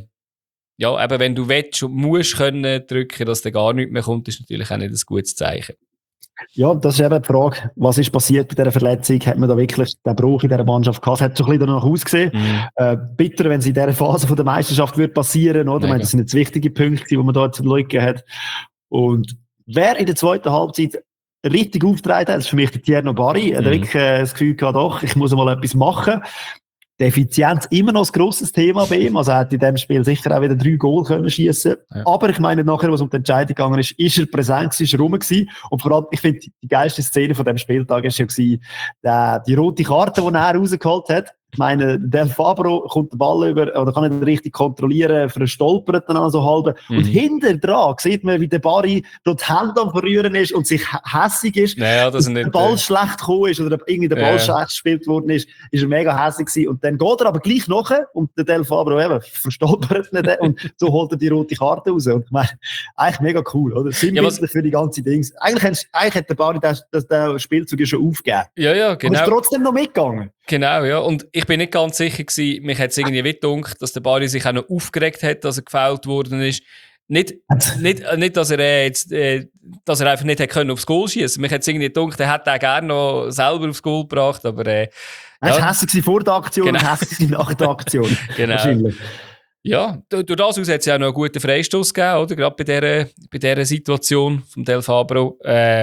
ja, eben, wenn du willst und musst können drücken, dass da gar nichts mehr kommt, ist natürlich auch nicht ein gutes Zeichen. Ja, das ist eben die Frage, was ist passiert bei dieser Verletzung? Hat man da wirklich den Bruch in dieser Mannschaft gehabt? Es hat so ein bisschen danach ausgesehen. Bitter, wenn es in dieser Phase von der Meisterschaft wird passieren, oder? Ich meine, das sind jetzt wichtige Punkte, die man da zu schauen hat. Und wer in der zweiten Halbzeit richtig aufgetragen hat, das ist für mich der Tierno Barry. Er hat wirklich das Gefühl gehabt, doch, ich muss mal etwas machen. Die Effizienz immer noch ein grosses Thema bei ihm. Also er hat in diesem Spiel sicher auch wieder 3 Goal können schiessen. Ja. Aber ich meine, nachher, was um die Entscheidung gegangen ist er präsent, ist er rum gewesen. Und vor allem, ich finde, die geilste Szene von diesem Spieltag ist ja gewesen, die rote Karte, die er rausgeholt hat. Ich meine, Del Fabro kommt den Ball über, oder kann nicht richtig kontrollieren, verstolpert dann also halb. Und hinter dran sieht man, wie der Barry dort die Hände am Verrühren ist und sich hässig ist. Naja, dass der Ball schlecht gekommen ist oder irgendwie der Ball schlecht gespielt worden ist er mega hässig gewesen. Und dann geht er aber gleich nachher und der Del Fabro eben verstolpert nicht und so holt er die rote Karte raus. Und ich meine, eigentlich mega cool, oder? Sinnbildlich für die ganze Dings. Eigentlich hat der Barry das Spielzug ja schon aufgegeben. Ja, genau. Aber ist trotzdem noch mitgegangen. Genau, ja. Und ich bin nicht ganz sicher gewesen, mich hat es irgendwie gedacht, dass der Barry sich auch noch aufgeregt hat, dass er gefällt worden ist. Nicht, dass er jetzt, dass er einfach nicht hätte können aufs Goal schießen. Mich hat es irgendwie gedacht, er hätte auch gerne noch selber aufs Goal gebracht, aber, er war hässlich vor der Aktion und hässlich nach der Aktion. Genau. Wahrscheinlich. Ja, durch das aus hat es ja auch noch einen guten Freistoß gegeben, oder? Gerade bei dieser Situation vom Del Fabro.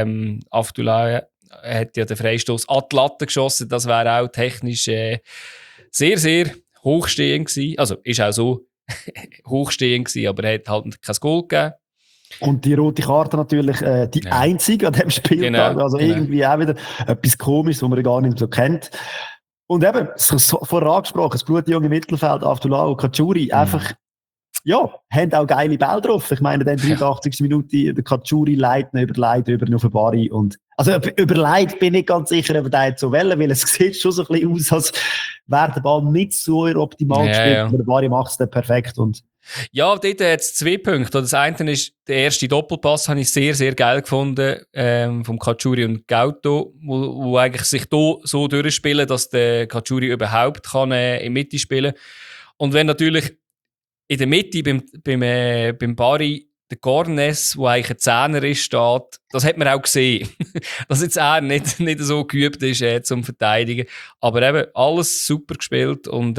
Abdullah hat ja den Freistoß an die Latte geschossen. Das wäre auch technisch sehr, sehr hochstehend gewesen. Also, ist auch so hochstehend gewesen, aber er hat halt kein Goal gegeben. Und die rote Karte natürlich die einzige an diesem Spieltag. Genau, also irgendwie auch wieder etwas Komisches, was man gar nicht so kennt. Und eben, vorher angesprochen, das blutjunge Mittelfeld, Abdullah und Kachuri, einfach, ja, haben auch geile Bälle drauf. Ich meine, dann 83. Minute, der Kachuri leitet über auf den Barry. Und, also, überlegt bin ich nicht ganz sicher, ob er jetzt so wollen, weil es sieht schon so ein bisschen aus, als wäre der Ball nicht so optimal gespielt. Aber der Barry macht es dann perfekt. Und ja, dort hat es 2 Punkte. Das eine ist, der erste Doppelpass habe ich sehr, sehr geil gefunden, vom Kachuri und Gauto, wo eigentlich sich da so durchspielen, dass der Kachuri überhaupt kann, in Mitte spielen. Und wenn natürlich in der Mitte beim Barry der Gornes, wo eigentlich ein Zehner ist, steht, das hat man auch gesehen. Dass jetzt er nicht so geübt ist zum Verteidigen. Aber eben alles super gespielt und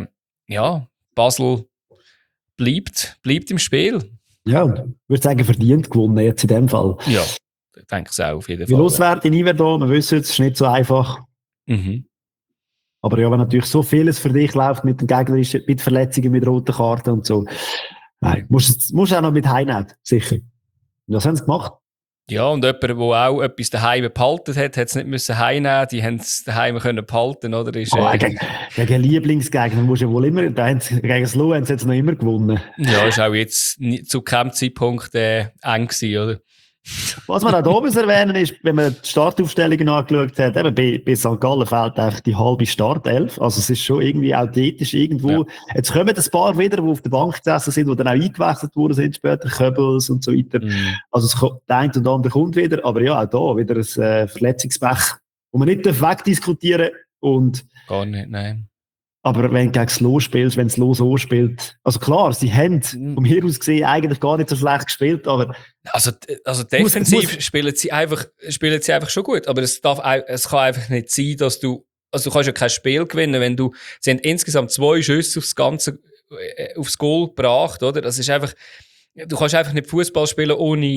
ja, Basel bleibt im Spiel. Ja, ich würde sagen, verdient gewonnen jetzt in dem Fall. Ja, ich denke es auch auf jeden Fall. Die Loswerte in Iverdon, wir wissen es ist nicht so einfach. Aber ja, wenn natürlich so vieles für dich läuft mit den gegnerischen, mit Verletzungen, mit roten Karten und so, nein, musst auch noch mit heimnehmen, sicher. Und das haben sie gemacht. Ja, und jemand, der auch etwas daheim behalten hat, hat es nicht müssen heimnehmen, die haben es daheim können behalten, oder? Ist, gegen Lieblingsgegner musst du ja wohl immer, gegen Slow haben sie jetzt noch immer gewonnen. Ja, ist auch jetzt zu keinem Zeitpunkt eng gewesen, oder? Was man auch da muss erwähnen ist, wenn man die Startaufstellungen angeschaut hat, eben bei St. Gallen fehlt einfach die halbe Startelf. Also es ist schon irgendwie authentisch irgendwo. Ja. Jetzt kommen ein paar wieder, die auf der Bank gesessen sind, die dann auch eingewechselt worden sind später, Köbels und so weiter. Mhm. Also der eine und andere kommt wieder, aber ja, auch da wieder ein Verletzungspech, wo man nicht wegdiskutieren darf. Und gar nicht, nein. Aber wenn du gegen Slow spielst, wenn Slow so spielt, also klar, sie haben vom hier aus gesehen eigentlich gar nicht so schlecht gespielt, aber also defensiv spielen sie einfach schon gut, aber es kann einfach nicht sein, dass du kannst ja kein Spiel gewinnen, wenn sie haben insgesamt 2 Schüsse aufs Goal gebracht, oder? Das ist einfach, du kannst einfach nicht Fußball spielen,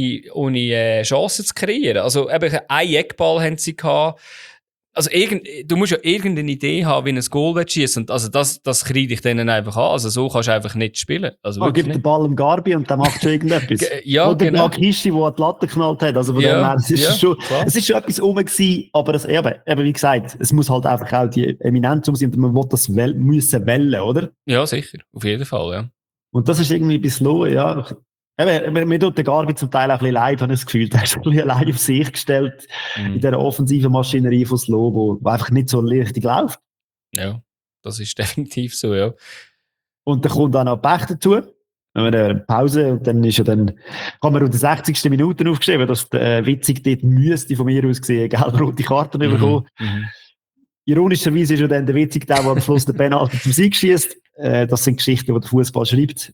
ohne Chancen zu kreieren. Also eben einen Eckball haben sie gehabt. Also du musst ja irgendeine Idee haben, wie ein Goal schießen. Und also das kriege ich denen einfach an. Also so kannst du einfach nicht spielen. Also gib den Ball dem Garbi und der macht schon irgendetwas. Ja, oder genau. Der Kishi, der die Latte geknallt hat. Also von dem her, es ist schon etwas rum gewesen, aber das, eben, wie gesagt, es muss halt einfach auch die Eminenz sein und man will das müssen wählen, oder? Ja, sicher. Auf jeden Fall, ja. Und das ist irgendwie ein bisschen low, ja. Mir tut der Garbi zum Teil auch ein bisschen leid, habe ich das Gefühl. Der ist ein bisschen allein auf sich gestellt in dieser offensiven Maschinerie von Slow, wo einfach nicht so richtig läuft. Ja, das ist definitiv so, ja. Und dann kommt auch noch Pech dazu. Wenn wir eine Pause, und dann haben wir auf der 60. Minute aufgeschrieben, dass der Witzig dort müsste von mir aus gesehen gelb-rote Karten bekommen. Ironischerweise ist ja dann der Witzig der am Schluss den Penalty zum Sieg schießt. Das sind Geschichten, die der Fußball schreibt.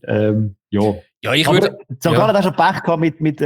Ja, ich würde. St. Gallen hat schon Pech gehabt mit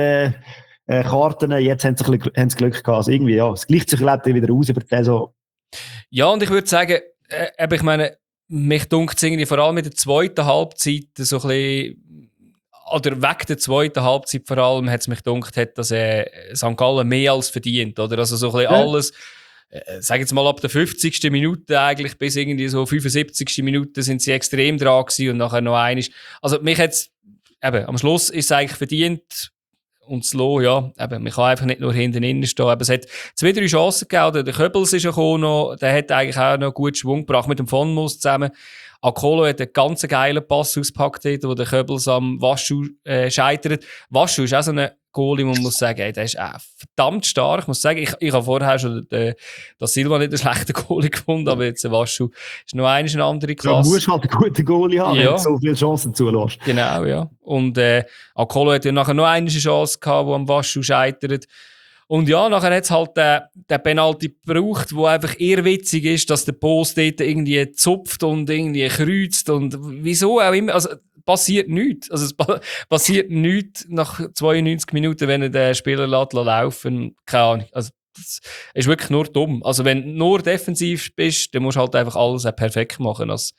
Karten. Jetzt haben sie Glück gehabt. Also irgendwie, ja, es gleicht sich wieder aus über die Saison. Ja, und ich würde sagen, ich meine, mich dunkt es irgendwie vor allem in der zweiten Halbzeit so ein bisschen, oder weg der zweiten Halbzeit vor allem, hat es mich dunkt, dass St. Gallen mehr als verdient, oder? Also so ein bisschen alles. Sag jetzt mal, ab der 50. Minute eigentlich bis irgendwie so 75. Minute sind sie extrem dran gewesen und nachher noch einiges. Also mich hat's, eben, am Schluss ist es eigentlich verdient und Slow, ja, eben, man kann einfach nicht nur hinten innen stehen. Eben, es hat 2, 3 Chancen gegeben, der Köbels ist ja gekommen, der hat eigentlich auch noch gut Schwung gebracht mit dem Von Mus zusammen. Akolo hat einen ganz geilen Pass ausgepackt, wo der Köbels am Waschu scheitert. Waschu ist auch so eine Goalie, man muss sagen, ey, der ist verdammt stark. Ich muss sagen, ich habe vorher schon das Silva nicht einen schlechten Goalie gefunden, aber jetzt der Waschu ist noch eine andere Klasse. Du musst halt einen guten Goalie haben, wenn du so viele Chancen zulässt. Genau, ja. Und Akolo hat ja nachher noch eine Chance gehabt, die am Waschu scheitert. Und ja, nachher hat es halt den Penalty gebraucht, wo einfach irrwitzig ist, dass der Post dort irgendwie zupft und irgendwie kreuzt und wieso auch immer. Also passiert nichts. Also es passiert nichts nach 92 Minuten, wenn er den Spieler laufen. Keine Ahnung. Also das ist wirklich nur dumm. Also wenn du nur defensiv bist, dann musst du halt einfach alles perfekt machen, als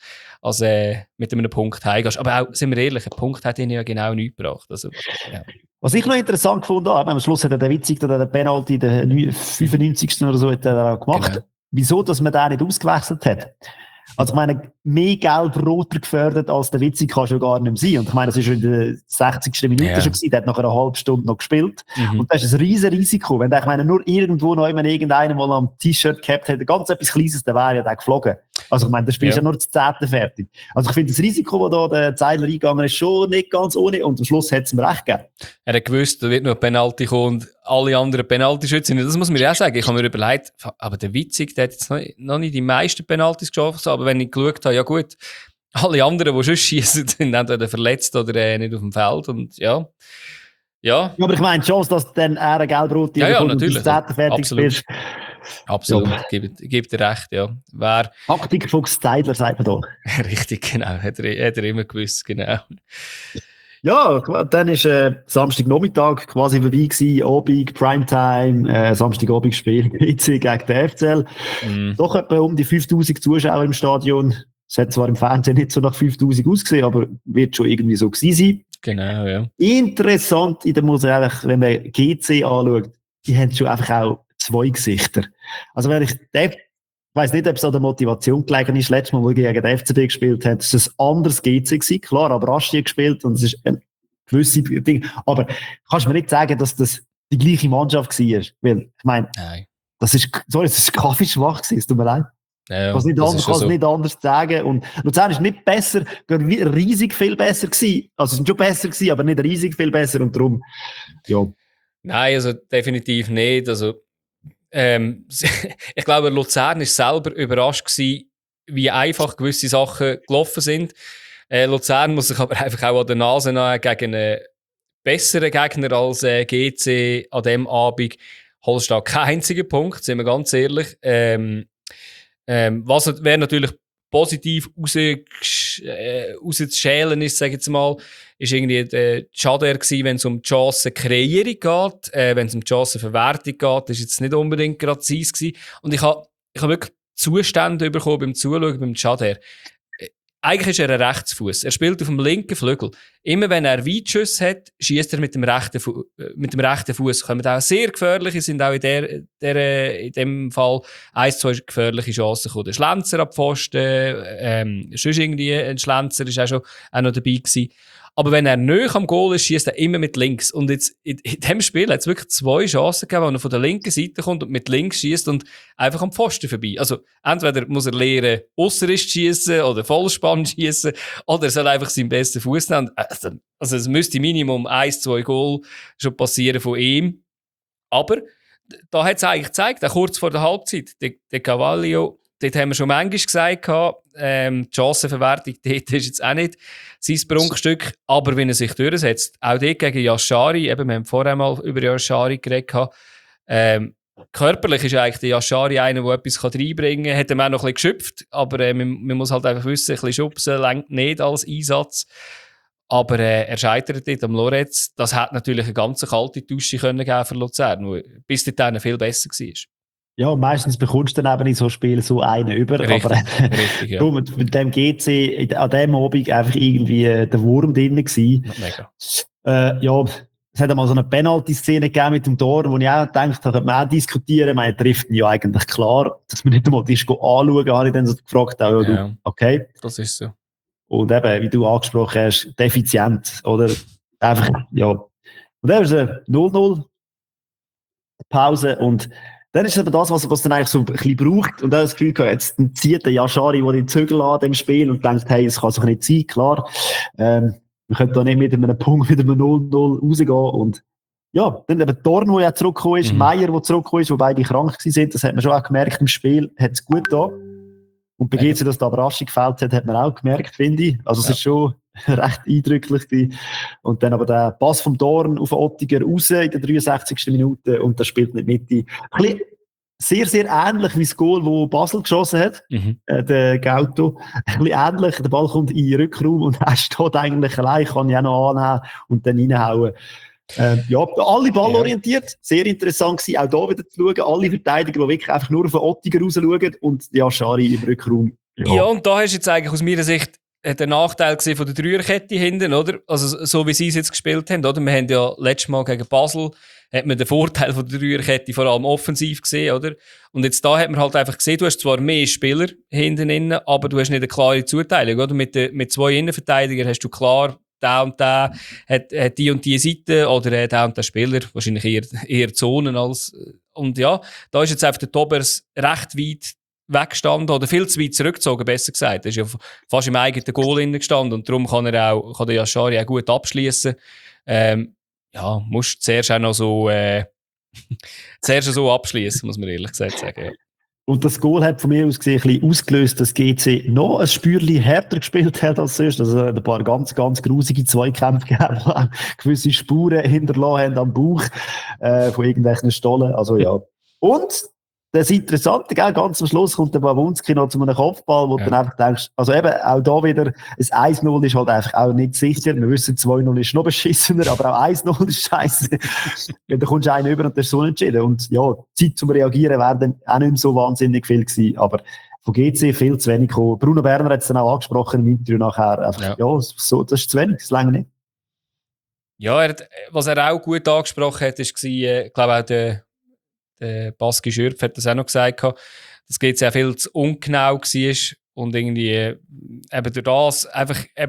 mit einem Punkt heimgehst. Aber auch, sind wir ehrlich, ein Punkt hat ihn ja genau nichts gebracht. Also, ja. Was ich noch interessant gefunden habe, am Schluss hat der Witzig den Penalty, den 95. oder so, hat er gemacht. Genau. Wieso, dass man den nicht ausgewechselt hat? Also ich meine, mehr Gelb-Roter gefördert als der Witzig kann schon gar nicht mehr sein. Und ich meine, das war schon in der 60. Minute schon gewesen. Der hat nach einer halben Stunde noch gespielt. Und das ist ein riesen Risiko. Wenn der, ich meine, nur irgendwo noch irgendeiner mal am T-Shirt gehabt hätte, ganz etwas Kleines, dann wäre ja der geflogen. Also ich meine, der spielt ja nur das 10. fertig. Also ich finde, das Risiko, das da der Zeidler eingegangen ist, schon nicht ganz ohne. Und am Schluss hat es ihm recht gegeben. Er hat gewusst, da wird noch ein Penalty kommen und alle anderen Penalty-Schützen. Das muss man ja auch sagen. Ich habe mir überlegt, aber der Witzig, der hat jetzt noch nicht die meisten Penaltys geschaffen. Aber wenn ich geschaut habe, ja gut, alle anderen, die schon schießen, sind entweder verletzt oder nicht auf dem Feld. Und ja. Aber ich meine, die Chance, dass dann er eine gelb-rote und das 10. fertig spielst. Absolut, ich gebe dir recht, ja. Taktikfuchs Zeidler, sagt man da. Richtig, genau. Hat er immer gewusst, genau. Ja, dann ist Samstagnachmittag quasi vorbei gewesen, Abend, Primetime, Samstagabendspiel PC gegen den FCL. Doch etwa um die 5000 Zuschauer im Stadion. Es hat zwar im Fernsehen nicht so nach 5000 ausgesehen, aber wird schon irgendwie so gewesen sein. Genau, ja. Interessant, in der muss einfach, wenn man GC anschaut, die haben schon einfach auch 2 Gesichter. Also wenn ich weiss nicht, ob es an der Motivation gelegen ist. Letztes Mal, wo wir gegen den FCB gespielt haben, es ist ein anderes GC gewesen. Klar, aber Raschi gespielt und es ist ein gewisses Ding. Aber kannst du mir nicht sagen, dass das die gleiche Mannschaft war. Weil, ich meine, das ist Kaffeeschwach gewesen, es tut mir leid. Ja, ich kann es nicht anders sagen. Und Luzern ist nicht besser, riesig viel besser gewesen. Also, es sind schon besser gewesen, aber nicht riesig viel besser und darum, ja. Nein, also definitiv nicht. Also, ich glaube, Luzern ist selber überrascht gewesen, wie einfach gewisse Sachen gelaufen sind. Luzern muss sich aber einfach auch an der Nase nehmen gegen einen besseren Gegner als GC an diesem Abend. Holstein kein einziger Punkt, sind wir ganz ehrlich. Was wäre natürlich positiv rauszuschälen ist, sage ich jetzt mal, ist irgendwie der Schader gewesen, wenn es um die Chancenkreierung geht, wenn es um die Chancenverwertung geht, ist jetzt nicht unbedingt gerade Zeiss gewesen. Und ich habe wirklich Zustände bekommen beim Zuschauen, beim Schader. Eigentlich ist er ein Rechtsfuß. Er spielt auf dem linken Flügel. Immer wenn er Weitschüsse hat, schießt er mit dem rechten Fuß. Kommen auch sehr gefährliche, sind auch in dem Fall 1-2 gefährliche Chancen gekommen. Der Schlenzer ab Pfosten, sonst irgendwie ein Schlenzer ist auch noch dabei gewesen. Aber wenn er nicht am Goal ist, schießt er immer mit links. Und jetzt, in diesem Spiel hat es wirklich 2 Chancen gegeben, wo er von der linken Seite kommt und mit links schießt und einfach am Pfosten vorbei. Also, entweder muss er lernen, Ausserist schießen oder Vollspann schießen, oder er soll einfach seinen besten Fuß nehmen. Also, es müsste Minimum 1-2 Goal schon passieren von ihm. Aber, da hat es eigentlich gezeigt, auch kurz vor der Halbzeit, der Cavallio, dort haben wir schon manchmal gesagt, die Chancenverwertung dort ist jetzt auch nicht sein Prunkstück, aber wenn er sich durchsetzt, auch dort gegen Yashari, eben, wir haben vorher mal über Yashari geredet, körperlich ist eigentlich der Yashari einer, der etwas reinbringen kann, hat ihm auch noch ein bisschen geschöpft, aber man muss halt einfach wissen, ein bisschen schubsen reicht nicht als Einsatz. Aber er scheitert dort am Loretz. Das hat natürlich eine ganz kalte Dusche können geben für Luzern, wo bis dahin viel besser war. Ja, meistens bekommst du dann eben in so Spielen so einen über. Richtig, aber richtig, ja. Mit dem GC an diesem Abend einfach irgendwie der Wurm drin gewesen. Mega. Ja, es hat einmal so eine Penalty-Szene gegeben mit dem Tor, wo ich auch gedacht habe, man auch diskutieren. Man trifft ihn ja eigentlich klar, dass man nicht einmal das anschauen, habe ich dann so gefragt. Auch, ja, du, okay. Das ist so. Und eben, wie du angesprochen hast, defizient, oder? Einfach, ja. Und dann ist es 0-0 Pause und dann ist es eben das, was dann eigentlich so ein bisschen braucht. Und dann das Gefühl gehabt, jetzt zieht der Yashari, der den Zügel an dem Spiel und denkt, hey, es kann sich nicht sein, klar. Wir können da nicht mit einem Punkt, mit einem 0-0 rausgehen. Und ja, dann eben Dorn, der ja zurückgekommen ist, Meier, der zurückgekommen ist, wo beide krank waren, das hat man schon auch gemerkt im Spiel, hat es gut da. Und bei GC, dass da Überraschung gefällt hat man auch gemerkt, finde ich. Also es ist schon recht eindrücklich gewesen. Und dann aber der Pass vom Dorn auf Ottiger raus in der 63. Minute und der spielt nicht mit. Ein bisschen sehr, sehr ähnlich wie das Goal, das Basel geschossen hat, der Gauto. Ein bisschen ähnlich, der Ball kommt in den Rückraum und er steht eigentlich allein, kann ich auch noch annehmen und dann reinhauen. Ja, alle ballorientiert, sehr interessant gewesen, auch da wieder zu schauen, alle Verteidiger, die wirklich einfach nur auf den Ottiger raus schauen und Yashari im Rückraum. Ja, und da hast du jetzt eigentlich aus meiner Sicht der Nachteil gesehen von der Dreierkette hinten, oder? Also so wie sie es jetzt gespielt haben, oder? Wir haben ja letztes Mal gegen Basel hat man den Vorteil von der Dreierkette vor allem offensiv gesehen, oder? Und jetzt da hat man halt einfach gesehen, du hast zwar mehr Spieler hinten innen, aber du hast nicht eine klare Zuteilung, oder? Mit 2 Innenverteidigern hast du klar, der und der hat die und die Seite oder der und der Spieler, wahrscheinlich eher Zonen als. Und ja, da ist jetzt einfach der Tobers recht weit weggestanden oder viel zu weit zurückgezogen, besser gesagt. Er ist ja fast im eigenen Goal gestanden und darum kann der Yashari auch gut abschließen. Ja, musst zuerst auch noch so zuerst so abschließen, muss man ehrlich gesagt sagen. Ja. Und das Goal hat von mir aus gesehen ein bisschen ausgelöst, dass GC noch ein Spürchen härter gespielt hat als sonst. Also ein paar ganz, ganz grusige Zweikämpfe gegeben, die auch gewisse Spuren hinterlassen haben am Bauch von irgendwelchen Stollen. Also ja. Und das Interessante, gell, ganz am Schluss kommt der Bawunski noch zu einem Kopfball, wo du dann einfach denkst, also eben auch da wieder, ein 1-0 ist halt einfach auch nicht sicher. Wir wissen, 2-0 ist noch beschissener, aber auch 1-0 ist scheiße. Da kommst du einen über und das ist so unentschieden. Und ja, die Zeit zum Reagieren wäre dann auch nicht mehr so wahnsinnig viel gewesen, aber von GC viel zu wenig gekommen. Bruno Berner hat es dann auch angesprochen im Interview nachher. Einfach, ja, so, das ist zu wenig, das lange nicht. Ja, was er auch gut angesprochen hat, ist, ich glaube auch der Baski Schürpf hat das auch noch gesagt, dass es sehr viel zu ungenau war und irgendwie eben durch das einfach eben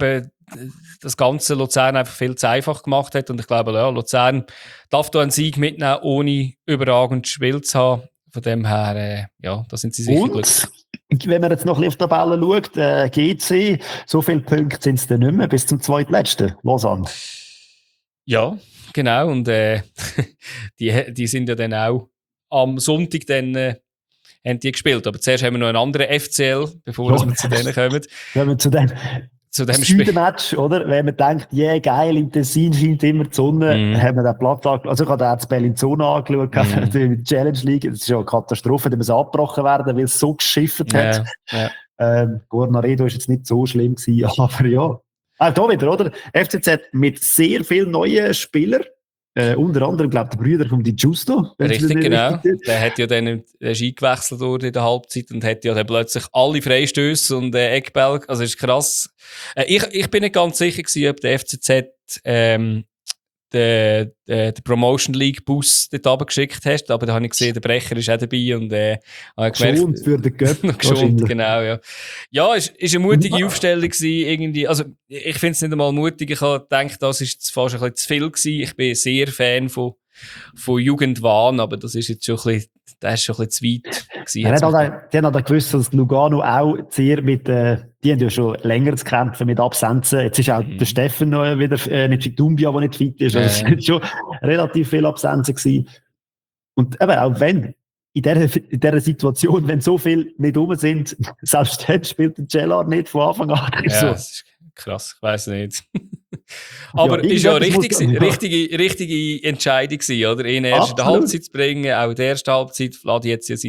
das ganze Luzern einfach viel zu einfach gemacht hat. Und ich glaube, ja, Luzern darf da einen Sieg mitnehmen, ohne überragend Spiel zu haben. Von dem her, ja, da sind sie sicher glücklich. Wenn man jetzt noch ein bisschen auf die Tabelle schaut, GC, so viele Punkte sind es dann nicht mehr bis zum zweitletzten, Lausanne. Ja, genau. Und die sind ja dann auch am Sonntag dann haben die gespielt. Aber zuerst haben wir noch einen anderen FCL, bevor wir zu denen kommen. Wenn wir zu dem Süden-Match, oder? Wenn man denkt, geil, im Tessin scheint immer die Sonne, haben wir den Platz angeschaut. Also ich habe den Bellinzona angeschaut, mit der Challenge League. Das ist ja eine Katastrophe, da muss abgebrochen werden, weil es so geschifft hat. Gornaredo ist jetzt nicht so schlimm gewesen, aber ja. Auch da wieder, oder? FCZ mit sehr vielen neuen Spielern. Unter anderem, glaube ich, der Brüder von Di Giusto. Richtig, genau. Der hat ja dann eingewechselt worden in der Halbzeit und hat ja dann plötzlich alle Freistöße und Eckbälle. Also, ist krass. Ich bin nicht ganz sicher gewesen, ob der FCZ den Promotion League Bus dort runtergeschickt hast, aber da habe ich gesehen, der Brecher ist auch dabei und habe gemerkt, geschont für den Göpp. Geschont, genau, ja. Ja, ist eine mutige Aufstellung gewesen, irgendwie. Also, ich finde es nicht einmal mutig. Ich habe gedacht, das ist fast ein bisschen zu viel gewesen. Ich bin sehr Fan von Jugendwahn, aber das ist jetzt schon ein bisschen, das ist schon ein bisschen zu weit gewesen. Die haben halt gewusst, dass Lugano auch sehr mit, die haben ja schon länger zu kämpfen mit Absenzen. Jetzt ist auch der Steffen noch wieder, nicht Dumbia, der nicht fit ist. Also es sind schon relativ viele Absenzen gewesen. Und eben, auch wenn, in dieser Situation, wenn so viele nicht rum sind, selbst dann spielt der Cellar nicht von Anfang an. Ja, so. Das ist krass, ich weiss nicht. Aber ist ja richtige Entscheidung gewesen, oder? Ihn erst in der Halbzeit zu bringen, auch in der ersten Halbzeit. Vladi jetzt ja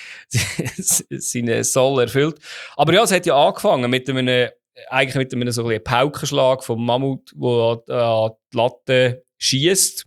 seine Soll erfüllt. Aber ja, es hat ja angefangen mit einem so ein Paukenschlag vom Mammut, der an die Latte schiesst.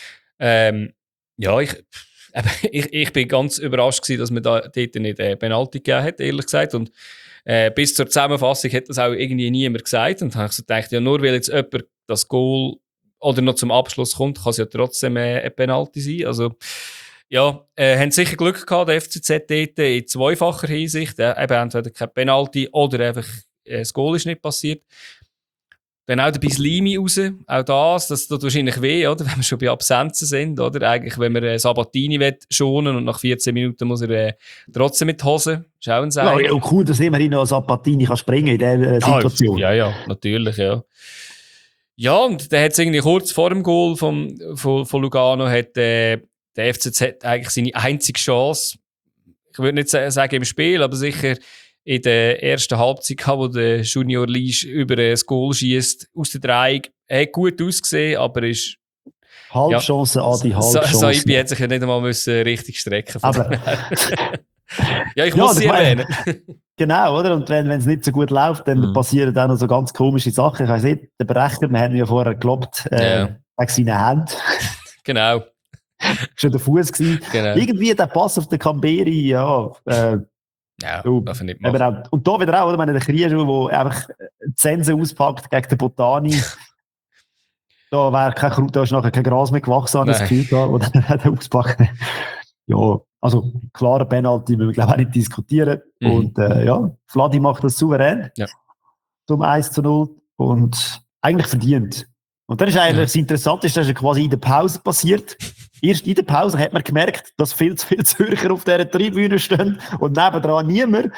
Ja, ich bin ganz überrascht gewesen, dass man dort nicht Penalty gegeben hat, ehrlich gesagt. Und bis zur Zusammenfassung hat das auch irgendwie niemand gesagt. Und dann habe ich so gedacht, ja, nur weil jetzt jemand das Goal oder noch zum Abschluss kommt, kann es ja trotzdem ein Penalty sein. Also, ja, haben sicher Glück gehabt, der FCZ dort in zweifacher Hinsicht. Eben entweder kein Penalty oder einfach das Goal ist nicht passiert. Dann auch der Bislimi raus. Auch das tut wahrscheinlich weh, oder? Wenn wir schon bei Absenzen sind, oder? Eigentlich, wenn man Sabatini schonen und nach 14 Minuten muss er trotzdem mit Hose. Schauen Sie ja, cool, dass immerhin noch Sabatini kann springen in dieser Situation. Ja, natürlich, ja. Ja, und der hat es irgendwie kurz vor dem Goal von Lugano hat der FCZ eigentlich seine einzige Chance. Ich würde nicht sagen im Spiel, aber sicher in der ersten Halbzeit, wo der Junior Liesch über das Goal schiesst aus der Dreieck. Er hat gut ausgesehen, aber ist... Halbchance an die Halbchance. Saibi hat sich ja nicht einmal richtig strecken müssen. Ja, ich muss sie erwähnen. Genau, oder? Und wenn es nicht so gut läuft, dann passieren auch noch so ganz komische Sachen. Ich weiss nicht, der Brecher, wir haben ja vorher geglaubt, wegen seinen Händen. Genau. Schon der Fuß gewesen. Genau. Irgendwie der Pass auf den Camberi, ja, darf ich nicht machen. Und da wieder auch, oder? Der Krieschuh, der einfach die Sense auspackt gegen den Botani. Da ist nachher kein Gras mehr gewachsen, habe ich das Gefühl gehabt, oder hat er ausgepackt. Ja, also klarer Penalty, müssen wir glaube ich auch nicht diskutieren. Und Vladi macht das souverän zum 1:0 und eigentlich verdient. Und dann ist eigentlich das Interessante, das ist quasi in der Pause passiert. Erst in der Pause hat man gemerkt, dass viel zu viele Zürcher auf dieser Tribüne stehen und nebendran niemand.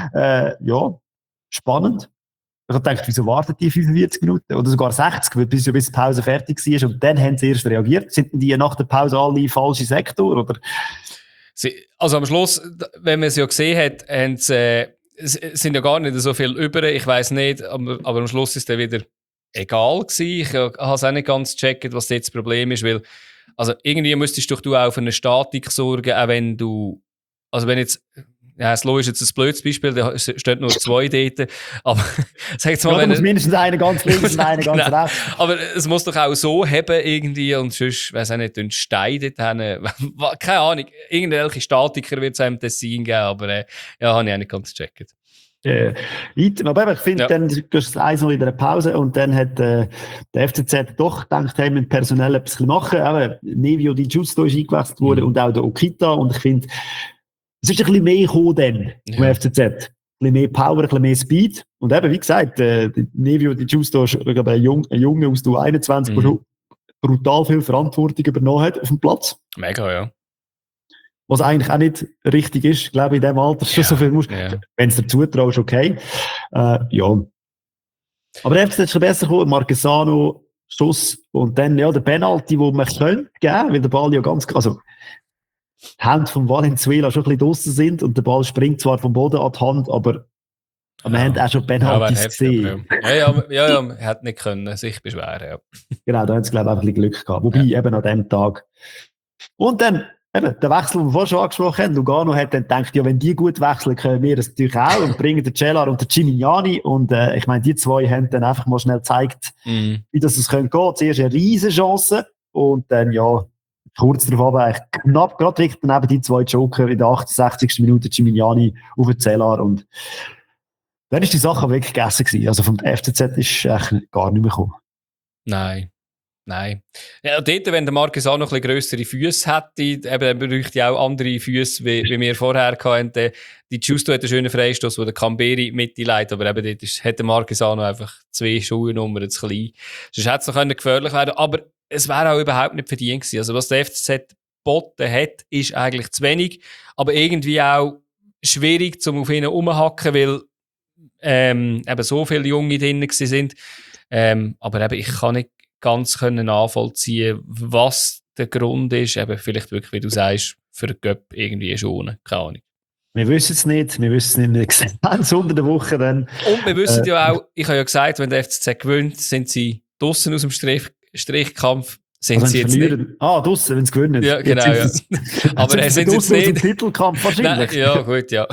Spannend. Ich habe gedacht, wieso warten die 45 Minuten oder sogar 60, bis die Pause fertig war und dann haben sie erst reagiert. Sind die nach der Pause alle in falschen Sektor? Oder? Also am Schluss, wenn man es ja gesehen hat, sind ja gar nicht so viel über. Ich weiss nicht, aber am Schluss ist es wieder egal gewesen. Ich habe es auch nicht ganz gecheckt, was jetzt das Problem ist, weil also irgendwie müsstest du auch für eine Statik sorgen, auch wenn du, also wenn jetzt, Slow ist jetzt ein blödes Beispiel, da stehen nur 2 dort, aber sag jetzt mal, wenn muss mindestens einer ganz links und einer ganz rechts. Aber es muss doch auch so haben irgendwie und sonst, weiss auch nicht, Steine dort hin, keine Ahnung, irgendwelche Statiker wird es einem Tessin geben, aber habe ich auch nicht ganz gecheckt. Aber ich finde, dann gehst du eins noch in einer Pause und dann hat der FCZ doch gedacht, wir müssen personell etwas machen. Aber Nevio Di Giusto ist eingewechselt worden und auch der Okita. Und ich finde, es ist ein bisschen mehr gekommen dann vom FCZ. bisschen mehr Power, ein bisschen mehr Speed. Und eben, wie gesagt, Nevio Di Giusto ist ein Junge aus der 21, der brutal viel Verantwortung übernommen hat auf dem Platz. Mega, ja. Was eigentlich auch nicht richtig ist, glaube ich, in diesem Alter schon so viel musst. Ja. Wenn es dir zutraust, okay. Ja. Aber er hat es schon besser gekommen. Marquesano, Schuss und dann ja der Penalty, wo man könnte geben, weil der Ball ja ganz, also die Hände von Valenzuela schon ein bisschen draussen sind und der Ball springt zwar vom Boden an die Hand, aber wir haben auch schon Penaltys gesehen. Ja, er hat nicht können sich beschweren. Ja. Genau, da haben sie, glaube ich, auch ein bisschen Glück gehabt. Wobei, eben an dem Tag. Und dann, eben, der Wechsel, den wir vorher schon angesprochen haben, Lugano hat dann gedacht, ja, wenn die gut wechseln, können wir das natürlich auch und bringen den Cellar und den Gimignani. Und ich meine, die zwei haben dann einfach mal schnell gezeigt, wie das es gehen könnte. Zuerst eine riesen Chance und dann, ja, kurz darauf aber eigentlich knapp, gerade wirklich daneben die zwei Joker in der 68. Minute Gimignani auf den Cellar und dann ist die Sache wirklich gegessen gewesen. Also vom FCZ ist eigentlich gar nicht mehr gekommen. Nein. Ja, dort, wenn der Marquez auch noch ein bisschen grössere Füße hätte, eben, dann bräuchte ich auch andere Füße, wie wir vorher hatten. Die Giusto hat einen schönen Freistoß, wo der Camberi mitleitet, aber eben dort hat der Marquez auch noch einfach 2 Schuhnummern zu klein. Sonst hätte es noch gefährlich werden, aber es wäre auch überhaupt nicht verdient gewesen. Also was der FCZ geboten hat, ist eigentlich zu wenig, aber irgendwie auch schwierig, um auf ihn rumhacken, weil eben so viele Junge drin sind. Aber eben, ich kann nicht ganz nachvollziehen, was der Grund ist. Eben vielleicht wirklich, wie du sagst, für den Göpp irgendwie schonen. Keine Ahnung. Wir wissen es nicht. Wir wissen es nicht. Unter der Woche dann. Und wir wissen ja auch, ich habe ja gesagt, wenn der FCZ gewinnt, sind sie draussen aus dem Strichkampf. Sind sie jetzt nicht. Draussen, wenn sie gewinnen. Ja, genau. Ja. Aber sind sie jetzt nicht. Aus dem Titelkampf wahrscheinlich. Nein, ja, gut, ja.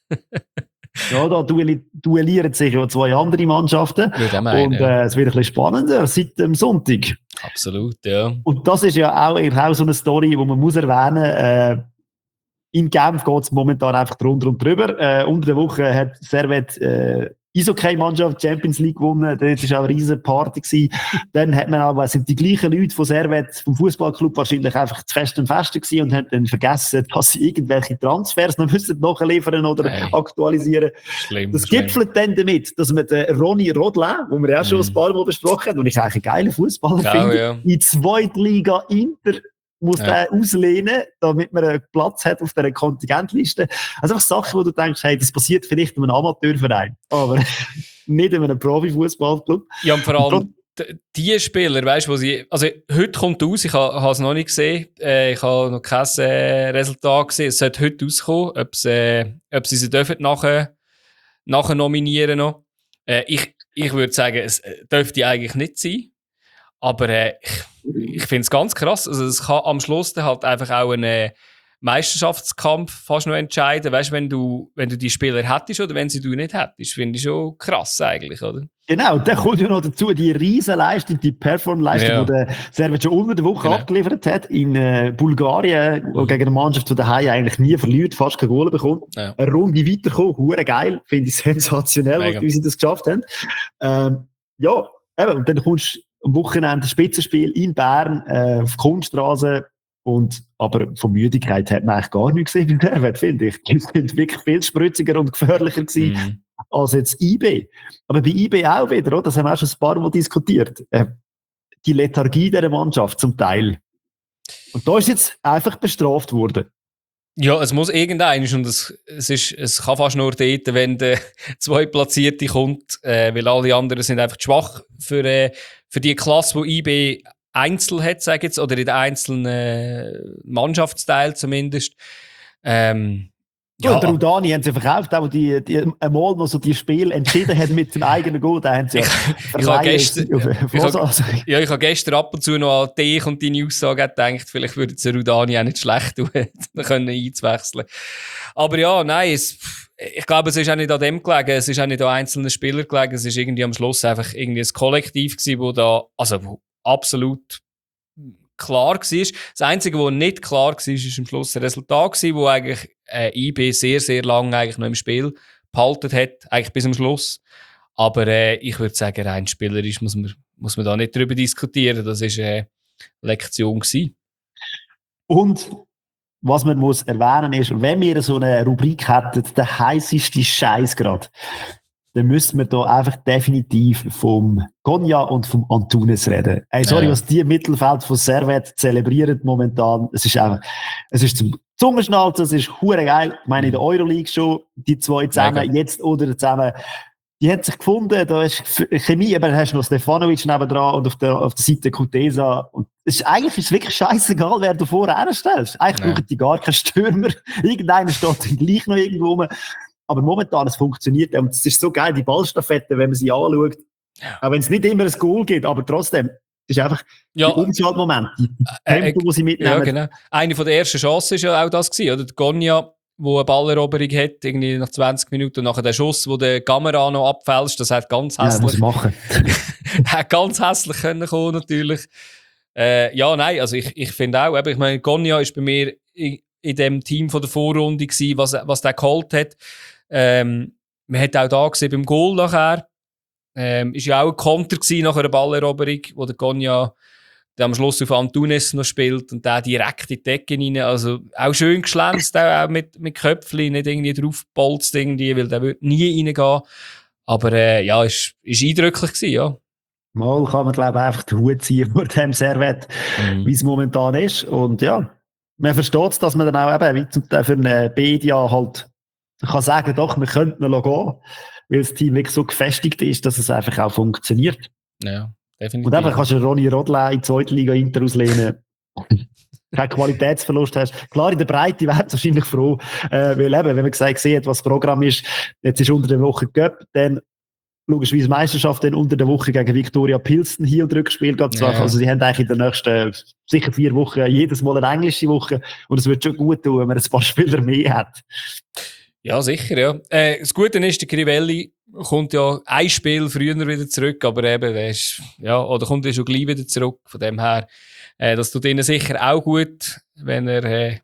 Ja, da duellieren sich ja 2 andere Mannschaften. Und es wird ein bisschen spannender seit dem Sonntag. Absolut, ja. Und das ist ja auch so eine Story, die man muss erwähnen. In Genf geht es momentan einfach drunter und drüber. Unter der Woche hat Servet Eishockey-Mannschaft Champions League gewonnen. Das war auch eine riesen Party gewesen. Dann hat man aber, sind die gleichen Leute von Servet, vom Fußballclub wahrscheinlich einfach zu fest und fester gewesen und haben dann vergessen, dass sie irgendwelche Transfers noch müssen nachliefern oder aktualisieren. Schlimm, das gipfelt dann damit, dass man den Ronny Rodlin, den wir ja schon ein paar Mal besprochen haben, und ich eigentlich einen geilen Fußballer finde, in Zweitliga Inter muss der auslehnen, damit man einen Platz hat auf dieser Kontingentliste. Also einfach Sachen, wo du denkst, hey, das passiert vielleicht in einem Amateurverein, aber nicht in einem Profifußballclub. Ja, und vor allem die Spieler, weißt du, wo sie, also heute kommt aus, ich habe es noch nicht gesehen, ich habe noch kein Resultat gesehen, es sollte heute rauskommen, ob sie dürfen nachher nominieren noch. Ich würde sagen, es dürfte eigentlich nicht sein, aber ich finde es ganz krass. Also es kann am Schluss dann halt einfach auch einen Meisterschaftskampf fast noch entscheiden. Weißt du, wenn du die Spieler hättest oder wenn sie du nicht hättest, finde ich schon krass eigentlich, oder? Genau, und dann kommt ja noch dazu die Riesenleistung, die Perform-Leistung, die der Servet schon unter der Woche abgeliefert hat in Bulgarien, wo gegen eine Mannschaft, die daheim eigentlich nie verliert, fast keine Goal bekommt. Ja. Eine Runde weiterkommen, hure geil, finde ich sensationell, wie sie das geschafft haben. Ja, eben, und dann kommst am Wochenende ein Spitzenspiel in Bern auf Kunststraße aber von Müdigkeit hat man eigentlich gar nichts gesehen bei der, finde ich. Die sind wirklich viel spritziger und gefährlicher gewesen als jetzt IB. Aber bei IB auch wieder, oder? Das haben wir auch schon ein paar Mal diskutiert. Die Lethargie dieser Mannschaft zum Teil. Und da ist jetzt einfach bestraft worden. Ja, es muss irgendeiner und es kann fast nur dort, wenn der Zweitplatzierte kommt, weil alle anderen sind einfach schwach für die Klasse, die IB Einzel hat, sage ich jetzt, oder in den einzelnen Mannschaftsteilen zumindest. Ja, der Rudani haben sie verkauft, auch die einmal noch so die Spiel entschieden hat mit dem eigenen Goal, da haben sie ich habe gestern ab und zu noch an dich und deine Aussage gedacht, vielleicht würde es Rudani auch nicht schlecht tun, können einzuwechseln. Aber ja, nein, ich glaube, es ist auch nicht an dem gelegen, es ist auch nicht an einzelnen Spielern gelegen, es ist irgendwie am Schluss einfach irgendwie ein Kollektiv gewesen, wo absolut klar war. Das Einzige, was nicht klar war, ist am Schluss ein Resultat gewesen, wo eigentlich IB sehr, sehr lange eigentlich noch im Spiel behalten hat, eigentlich bis zum Schluss. Aber ich würde sagen, rein spielerisch muss man da nicht drüber diskutieren. Das war eine Lektion gewesen. Und was man muss erwähnen ist, wenn wir so eine Rubrik hätten, der heisseste Scheiß gerade, dann müssten wir da einfach definitiv vom Konya und vom Antunes reden. Ey, sorry, was die im Mittelfeld von Servette zelebrieren momentan, es ist zum Zungenschnalzen, es ist hure geil. Ich meine, in der Euroleague schon, die zwei zusammen, jetzt oder zusammen, die haben sich gefunden, da ist Chemie, aber dann hast du noch Stefanovic nebendran und auf der Seite Kutesa. Und eigentlich ist es wirklich scheißegal, wer du vorher stellst. Eigentlich brauchen die gar keinen Stürmer. Irgendeiner steht dann gleich noch irgendwo rum. Aber momentan, es funktioniert. Und es ist so geil, die Ballstaffette, wenn man sie anschaut. Auch wenn es nicht immer ein Goal gibt, aber trotzdem, es ist einfach der Umschaltmoment, die Tempo, die sie mitnehmen. Ja, genau. Eine der ersten Chancen war ja auch das gewesen, oder? Der Konya, wo eine Balleroberung hat, irgendwie nach 20 Minuten, und nachher der Schuss, wo der Kamera noch abfälscht, das hat ganz hässlich. Ja, muss machen. Hat ganz hässlich können kommen, natürlich. Also ich finde auch, ich meine, Konya ist bei mir in dem Team von der Vorrunde gewesen, was der geholt hat. Man hat auch da gesehen, beim Goal nachher, ist ja auch ein Konter gewesen nach einer Balleroberung, wo der Konya am Schluss auf Antunes noch spielt und der direkt in die Decke rein. Also auch schön geschlänzt, auch mit Köpfchen, nicht irgendwie draufgepolzt, irgendwie, weil der wird nie reingehen. Aber ist eindrücklich gewesen, ja. Mal kann man, glaube ich, einfach den Hut ziehen vor dem Servette, wie es momentan ist. Und ja, man versteht es, dass man dann auch eben, wie für einen Bedia halt kann sagen, doch, wir könnten noch gehen, weil das Team wirklich so gefestigt ist, dass es einfach auch funktioniert. Ja, definitiv. Und einfach kannst du Ronny Rodler in die zweite Liga Inter auslehnen. Keinen Qualitätsverlust hast. Klar, in der Breite wäre es wahrscheinlich froh, weil eben, wenn man sieht, was das Programm ist, jetzt ist unter der Woche Cup, dann logischerweise Meisterschaft dann unter der Woche gegen Viktoria Pilsen hier und Rückspiel. Also sie haben eigentlich in den nächsten sicher 4 Wochen jedes Mal eine englische Woche und es wird schon gut tun, wenn man ein paar Spieler mehr hat. Ja, sicher, ja. Das Gute ist, der Crivelli kommt ja ein Spiel früher wieder zurück, aber eben, oder kommt er schon gleich wieder zurück. Von dem her, das tut ihnen sicher auch gut, wenn er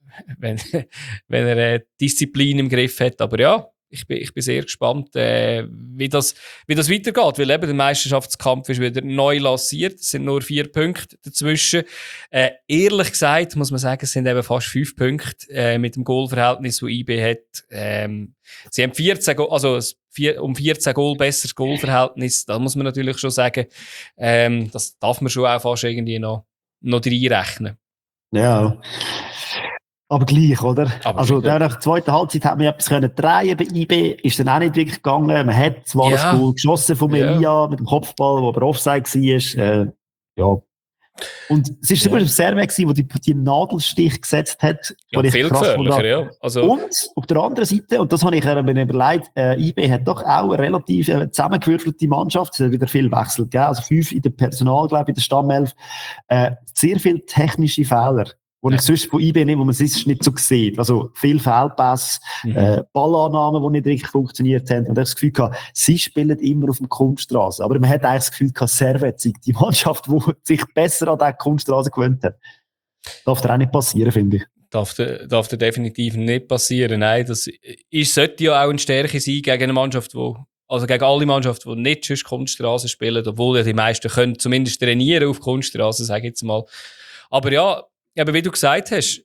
Disziplin im Griff hat. Aber ja, ich bin sehr gespannt, wie das weitergeht, weil eben der Meisterschaftskampf ist wieder neu lanciert. Es sind nur 4 Punkte dazwischen. Ehrlich gesagt, muss man sagen, es sind eben fast 5 Punkte mit dem Goalverhältnis, das IB hat. Sie haben 14 um 14 Goal besseres Goalverhältnis. Da muss man natürlich schon sagen, das darf man schon auch fast irgendwie noch reinrechnen. Ja. Aber gleich, oder? Also, nach der zweiten Halbzeit hat man etwas drehen bei IB, ist dann auch nicht wirklich gegangen. Man hat zwar das Goal geschossen von Melia mit dem Kopfball, wo aber Offside war. Ja. Und es war super Servet, der die Nadelstich gesetzt hat. Ja, viel gefährlicher, ja. Also. Und auf der anderen Seite, und das habe ich mir überlegt, IB hat doch auch eine relativ zusammengewürfelte Mannschaft. Es hat wieder viel Wechsel gegeben. Also 5 in der Personal, glaube ich, in der Stammelf. Sehr viele technische Fehler. Wo ich sonst von IB nicht, wo man es nicht so sieht. Also viel Fehlpass, Ballannahmen, die nicht richtig funktioniert haben. Und ich habe das Gefühl gehabt, sie spielen immer auf der Kunststraße. Aber man hat eigentlich das Gefühl gehabt, Servette sei die Mannschaft, die sich besser an diese Kunststraße gewöhnt hat. Darf dir auch nicht passieren, finde ich. Darf dir definitiv nicht passieren. Nein, sollte ja auch eine Stärke sein gegen eine Mannschaft, gegen alle Mannschaften, die nicht sonst Kunststraße spielen, obwohl ja die meisten können zumindest trainieren auf Kunststraße, sage ich jetzt mal. Aber ja, aber wie du gesagt hast,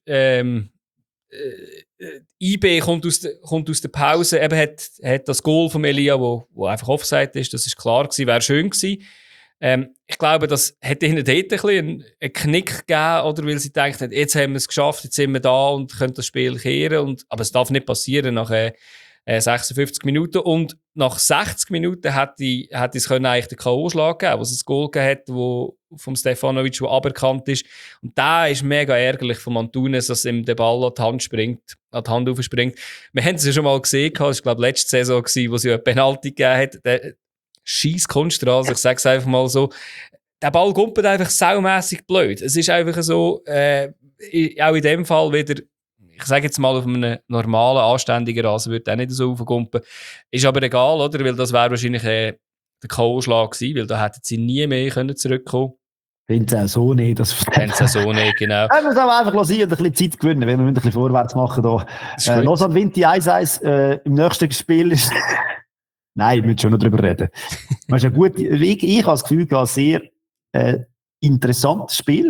IB kommt aus der Pause, eben hat das Goal von Elia, wo einfach Offside ist, das ist klar gewesen, wäre schön gewesen. Ich glaube, das hätte ihnen dort ein bisschen einen Knick gegeben, oder weil sie denken, jetzt haben wir es geschafft, jetzt sind wir da und können das Spiel kehren. Aber es darf nicht passieren nach 56 Minuten. Und nach 60 Minuten hätte es eigentlich den K.O.-Schlag geben, was es das Goal gegeben hat, wo vom Stefanovic, der aberkannt ist. Und da ist mega ärgerlich von Antunes, dass ihm der Ball an die Hand aufspringt. Wir haben es ja schon mal gesehen, das war, glaube ich, letzte Saison, wo sie eine Penalty gegeben hat. Der scheiß Kunststraße, ich sage es einfach mal so. Der Ball gumpelt einfach saumässig blöd. Es ist einfach so, auch in dem Fall wieder, ich sage jetzt mal, auf einem normalen, anständigen Rasen würde er nicht so aufgumpen. Ist aber egal, oder? Weil das wäre wahrscheinlich der K.O.-Schlag gewesen, weil da hätten sie nie mehr zurückkommen können. Finde es auch so nicht. Finde es auch so nicht, genau. Wir müssen aber einfach lassen und ein bisschen Zeit gewinnen, wenn wir ein bisschen vorwärts machen. Lausanne Vinti 1-1 im nächsten Spiel ist... Nein, wir müssen schon noch drüber reden. Das ist ein gut, ich habe das Gefühl, ein sehr interessantes Spiel.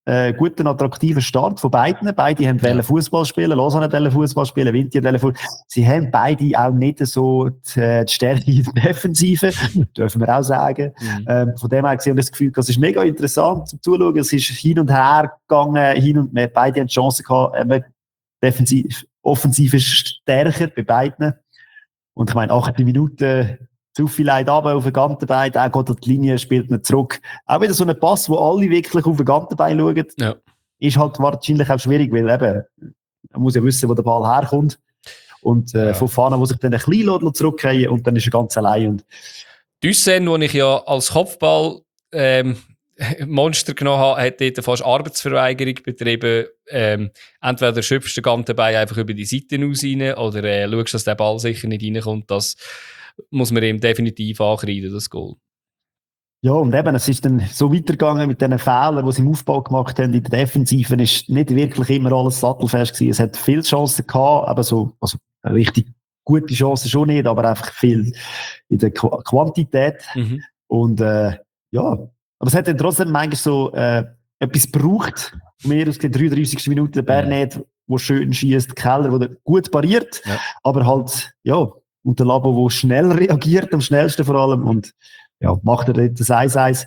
guten, attraktiven Start von beiden. Beide haben Fußball spielen, Lausanne wollen Fußball spielen, Vinti wollen Fußball. Sie haben beide auch nicht so die Stärke in der Defensive, dürfen wir auch sagen. Von dem her gesehen, das Gefühl, es ist mega interessant zum Zuschauen. Es ist hin und her gegangen, beide haben die Chance gehabt, defensiv, offensiv ist stärker bei beiden. Und ich meine, 8 Minuten, zu viel Leid runter auf den Gantenbein, der geht an die Linie, spielt nicht zurück. Auch wieder so ein Pass, wo alle wirklich auf den Gantenbein schauen, ist halt wahrscheinlich auch schwierig, weil eben, man muss ja wissen, wo der Ball herkommt. Und Fofana muss sich dann ein bisschen zurückkehren und dann ist er ganz allein. Und Düssen, den ich ja als Kopfball Monster genommen habe, hat dort fast Arbeitsverweigerung betrieben. Entweder schöpfst du den Gantenbein einfach über die Seite raus rein, oder schaust, dass der Ball sicher nicht reinkommt. Das muss man ihm definitiv ankreiden, das Goal. Ja, und eben, es ist dann so weitergegangen mit diesen Fehlern, die sie im Aufbau gemacht haben. In der Defensive ist nicht wirklich immer alles sattelfest gewesen. Es hat viele Chancen gehabt, aber so, also richtig gute Chancen schon nicht, aber einfach viel in der Quantität. Und aber es hat dann trotzdem manchmal so etwas gebraucht. Mehr aus der 33. Minute der Bernet, der schön schießt, Keller, der gut pariert, aber halt, und der Labo, der schnell reagiert, am schnellsten vor allem, und macht er dort das 1-1.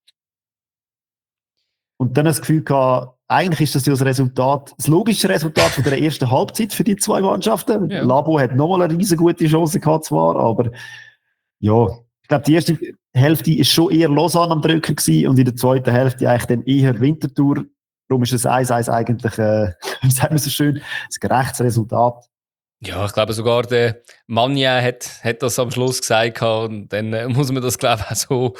Und dann das Gefühl gehabt, eigentlich ist das ja das logische Resultat von der ersten Halbzeit für die zwei Mannschaften. Labo hat nochmal eine riesengroße Chance gehabt zwar, aber ich glaube, die erste Hälfte ist schon eher Lausanne am Drücken gewesen und in der zweiten Hälfte eigentlich dann eher Winterthur. Darum ist das 1-1 eigentlich, wie sagen wir so schön, ein gerechtes Resultat. Ja, ich glaube sogar der Manja hat das am Schluss gesagt und dann muss man das, glaube ich, auch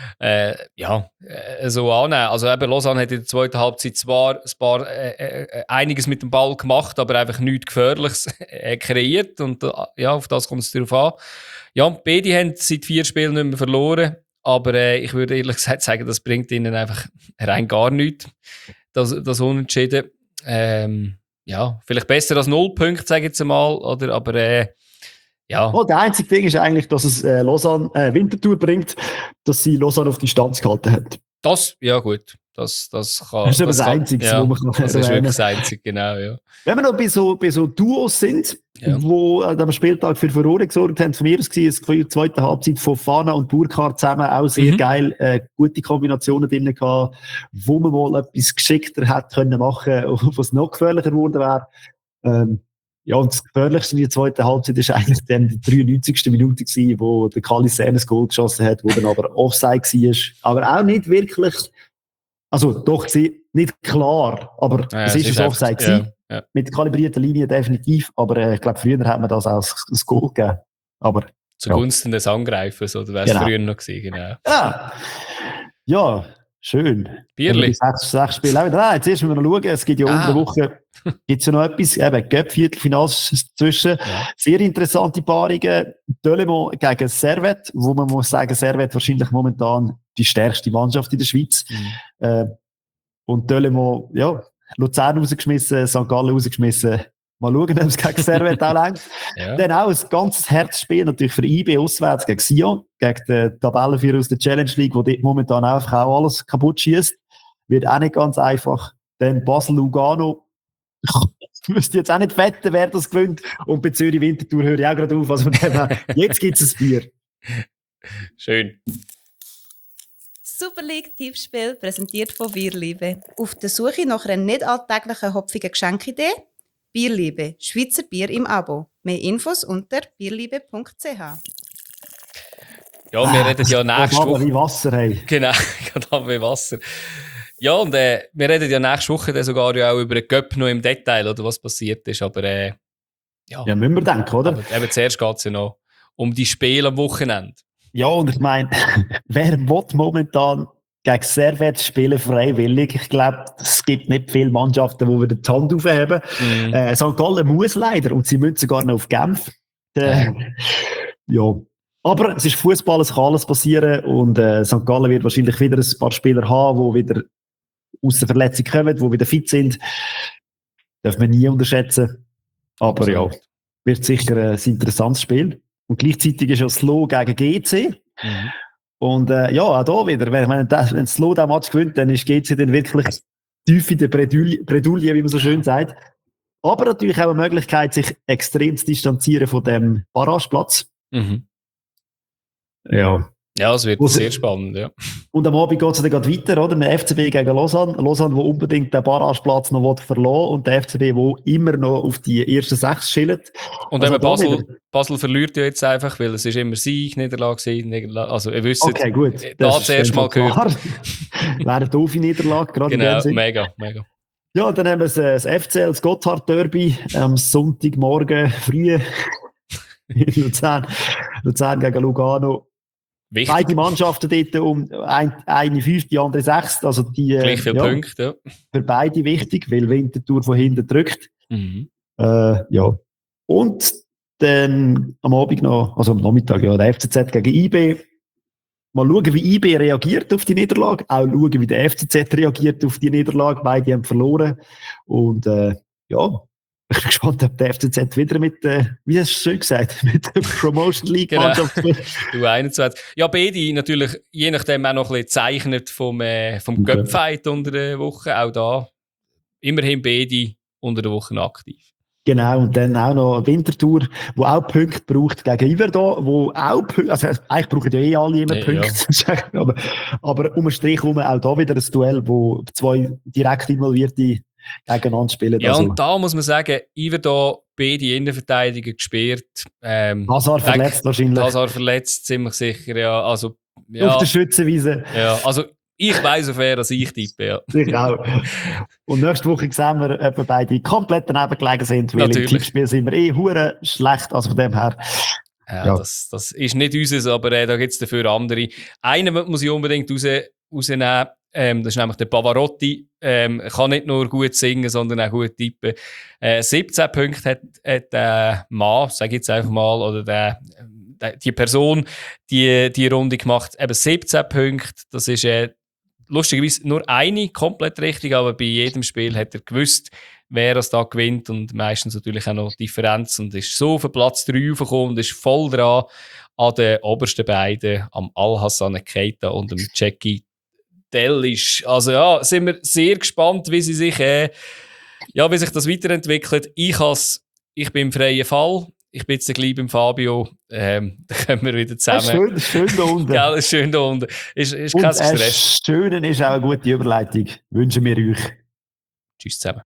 so annehmen. Also eben Lausanne hat in der zweiten Halbzeit zwar einiges mit dem Ball gemacht, aber einfach nichts Gefährliches kreiert und auf das kommt es darauf an. Ja, beide haben seit 4 Spielen nicht mehr verloren, aber ich würde ehrlich gesagt sagen, das bringt ihnen einfach rein gar nichts, das Unentschieden. Vielleicht besser als 0 Punkte, sage ich jetzt mal, oder? Aber der einzige Ding ist eigentlich, dass es Winterthur bringt, dass sie Lausanne auf Distanz gehalten hat. Das, ja gut. Das kann. Das ist aber das Einzige, wo man kann. Das ist wirklich das Einzige, genau, ja. Wenn wir noch bei so Duos sind, wo am Spieltag für Furore gesorgt haben, von mir aus war es in der zweiten Halbzeit von Fana und Burkhardt zusammen auch sehr geil, gute Kombinationen drin gehabt, wo man mal etwas geschickter hätte können machen, was noch gefährlicher geworden wäre. Und das Gefährlichste in der zweiten Halbzeit war eigentlich dann die 93. Minute gewesen, wo der Kali Sänes Goal geschossen hat, wo dann aber Offside war. Aber auch nicht wirklich, also doch, nicht klar, aber es ist ein Offside gewesen. Ja. Mit kalibrierter Linie definitiv, aber ich glaube, früher hat man das auch als Goal gegeben. Aber, zugunsten des Angreifers, oder wäre es früher noch gewesen, genau. Ja, schön. Bierli. 6 Spiele auch wieder. Jetzt erst müssen wir noch schauen, es gibt ja unter der Woche gibt's ja noch etwas, eben Göpp-Viertelfinals zwischen. Sehr interessante Paarungen. Delémont gegen Servette, wo man muss sagen, Servette wahrscheinlich momentan die stärkste Mannschaft in der Schweiz. Und Delémont, Luzern rausgeschmissen, St. Gallen rausgeschmissen. Mal schauen, ob es gegen Servette auch längt. Dann auch ein ganzes Herzspiel natürlich für IB auswärts gegen Sion, gegen den Tabellenführer aus der Challenge League, wo dort momentan einfach auch alles kaputt schießt. Wird auch nicht ganz einfach. Dann Basel-Lugano. Ich müsste jetzt auch nicht wetten, wer das gewinnt. Und bei Zürich Winterthur höre ich auch gerade auf. Also jetzt gibt es ein Bier. Schön. Super League Tippspiel, präsentiert von Bierliebe. Auf der Suche nach einer nicht alltäglichen hopfigen Geschenkidee? Bierliebe, Schweizer Bier im Abo. Mehr Infos unter bierliebe.ch. Ja, wir reden ja nächste Woche. Wie Wasser, hey. Genau, gerade wie Wasser. Ja, und wir reden ja nächste Woche dann sogar ja auch über den Göpp noch im Detail, oder was passiert ist. Aber müssen wir denken, oder? Aber eben zuerst geht es ja noch um die Spiele am Wochenende. Ja, und ich meine, wer will momentan gegen Servette spielen freiwillig? Ich glaube, es gibt nicht viele Mannschaften, die wieder die Hand aufheben. St. Gallen muss leider, und sie müssen sogar noch auf Genf. Aber es ist Fußball, es kann alles passieren, und St. Gallen wird wahrscheinlich wieder ein paar Spieler haben, die wieder aus der Verletzung kommen, die wieder fit sind. Darf man nie unterschätzen. Aber wird sicher ein interessantes Spiel. Und gleichzeitig ist ja Slo gegen GC. Und auch da wieder, wenn Slo den Match gewinnt, dann ist GC dann wirklich tief in der Bredouille, wie man so schön sagt. Aber natürlich auch eine Möglichkeit, sich extrem zu distanzieren von dem Barrageplatz. Mhm. Ja. Ja, es wird sehr spannend, ja. Und am Abend geht es dann gerade weiter, oder? Mit FCB gegen Lausanne. Lausanne, der unbedingt den Barrageplatz noch verlassen und der FCB, der immer noch auf die ersten 6 schillt. Und also Basel verliert ja jetzt einfach, weil es ist immer Sieg, Niederlage. Also ihr wisst, okay, gut. Das zuerst mal gehört. Wäre eine doofe Niederlage, gerade in dem Sinn. Mega. Ja, dann haben wir das FCL, das Gotthard-Derby am Sonntagmorgen früh in Luzern gegen Lugano. Wichtig. Beide Mannschaften dort eine 5, die andere 6. Also die, gleich viele Punkte, ja. Für beide wichtig, weil Winterthur von hinten drückt. Mhm. Ja. Und dann am Abend noch, also am Nachmittag, ja, der FCZ gegen IB. Mal schauen, wie IB reagiert auf die Niederlage. Auch schauen, wie der FCZ reagiert auf die Niederlage. Beide haben verloren. Und ja, ich bin gespannt, ob der FCZ wieder mit, wie hast du es schön gesagt, mit der Promotion League Mannschaft Du 21. Ja, beide natürlich, je nachdem auch noch ein bisschen gezeichnet vom Cup-Fight unter der Woche. Auch da immerhin beide unter der Woche aktiv. Genau, und dann auch noch Winterthur, wo auch Punkte braucht gegen Iverdon, wo auch Punkte, also eigentlich brauchen ja alle immer Punkte, ja. aber um den Strich herum auch da wieder ein Duell, wo 2 direkt Involvierte gegeneinander spielen. Ja, also, und da muss man sagen, Iverdon beide Innenverteidiger gesperrt. Hazard verletzt wahrscheinlich. Hazard verletzt, ziemlich sicher, ja. Also, ja. Auf der Schützenwiese. Ja, also ich weiss auf wer, dass ich tippe, ja. Ich auch. Und nächste Woche sehen wir, ob wir beide komplett daneben gelegen sind, weil im Tippspiel sind wir hure schlecht, also von dem her. Ja. Das ist nicht unseres, aber da gibt es dafür andere. Einen muss ich unbedingt rausnehmen, das ist nämlich der Pavarotti. Kann nicht nur gut singen, sondern auch gut tippen. 17 Punkte hat der Mann, sage ich jetzt einfach mal, oder die Person, die Runde gemacht, eben 17 Punkte. Das ist lustigerweise nur eine komplett richtig, aber bei jedem Spiel hat er gewusst, wer es da gewinnt und meistens natürlich auch noch Differenz und ist so auf Platz 3 aufgekommen und ist voll dran an den obersten beiden, am Al-Hassan Keita und dem Jackie Dellisch. Also ja, sind wir sehr gespannt, wie sich das weiterentwickelt. Ich bin im freien Fall. Ich bin jetzt gleich beim Fabio. Da können wir wieder zusammen. Schön da unten. Gell, schön da unten. Ist kein Stress. Das Schöne ist auch eine gute Überleitung. Wünschen wir euch. Tschüss zusammen.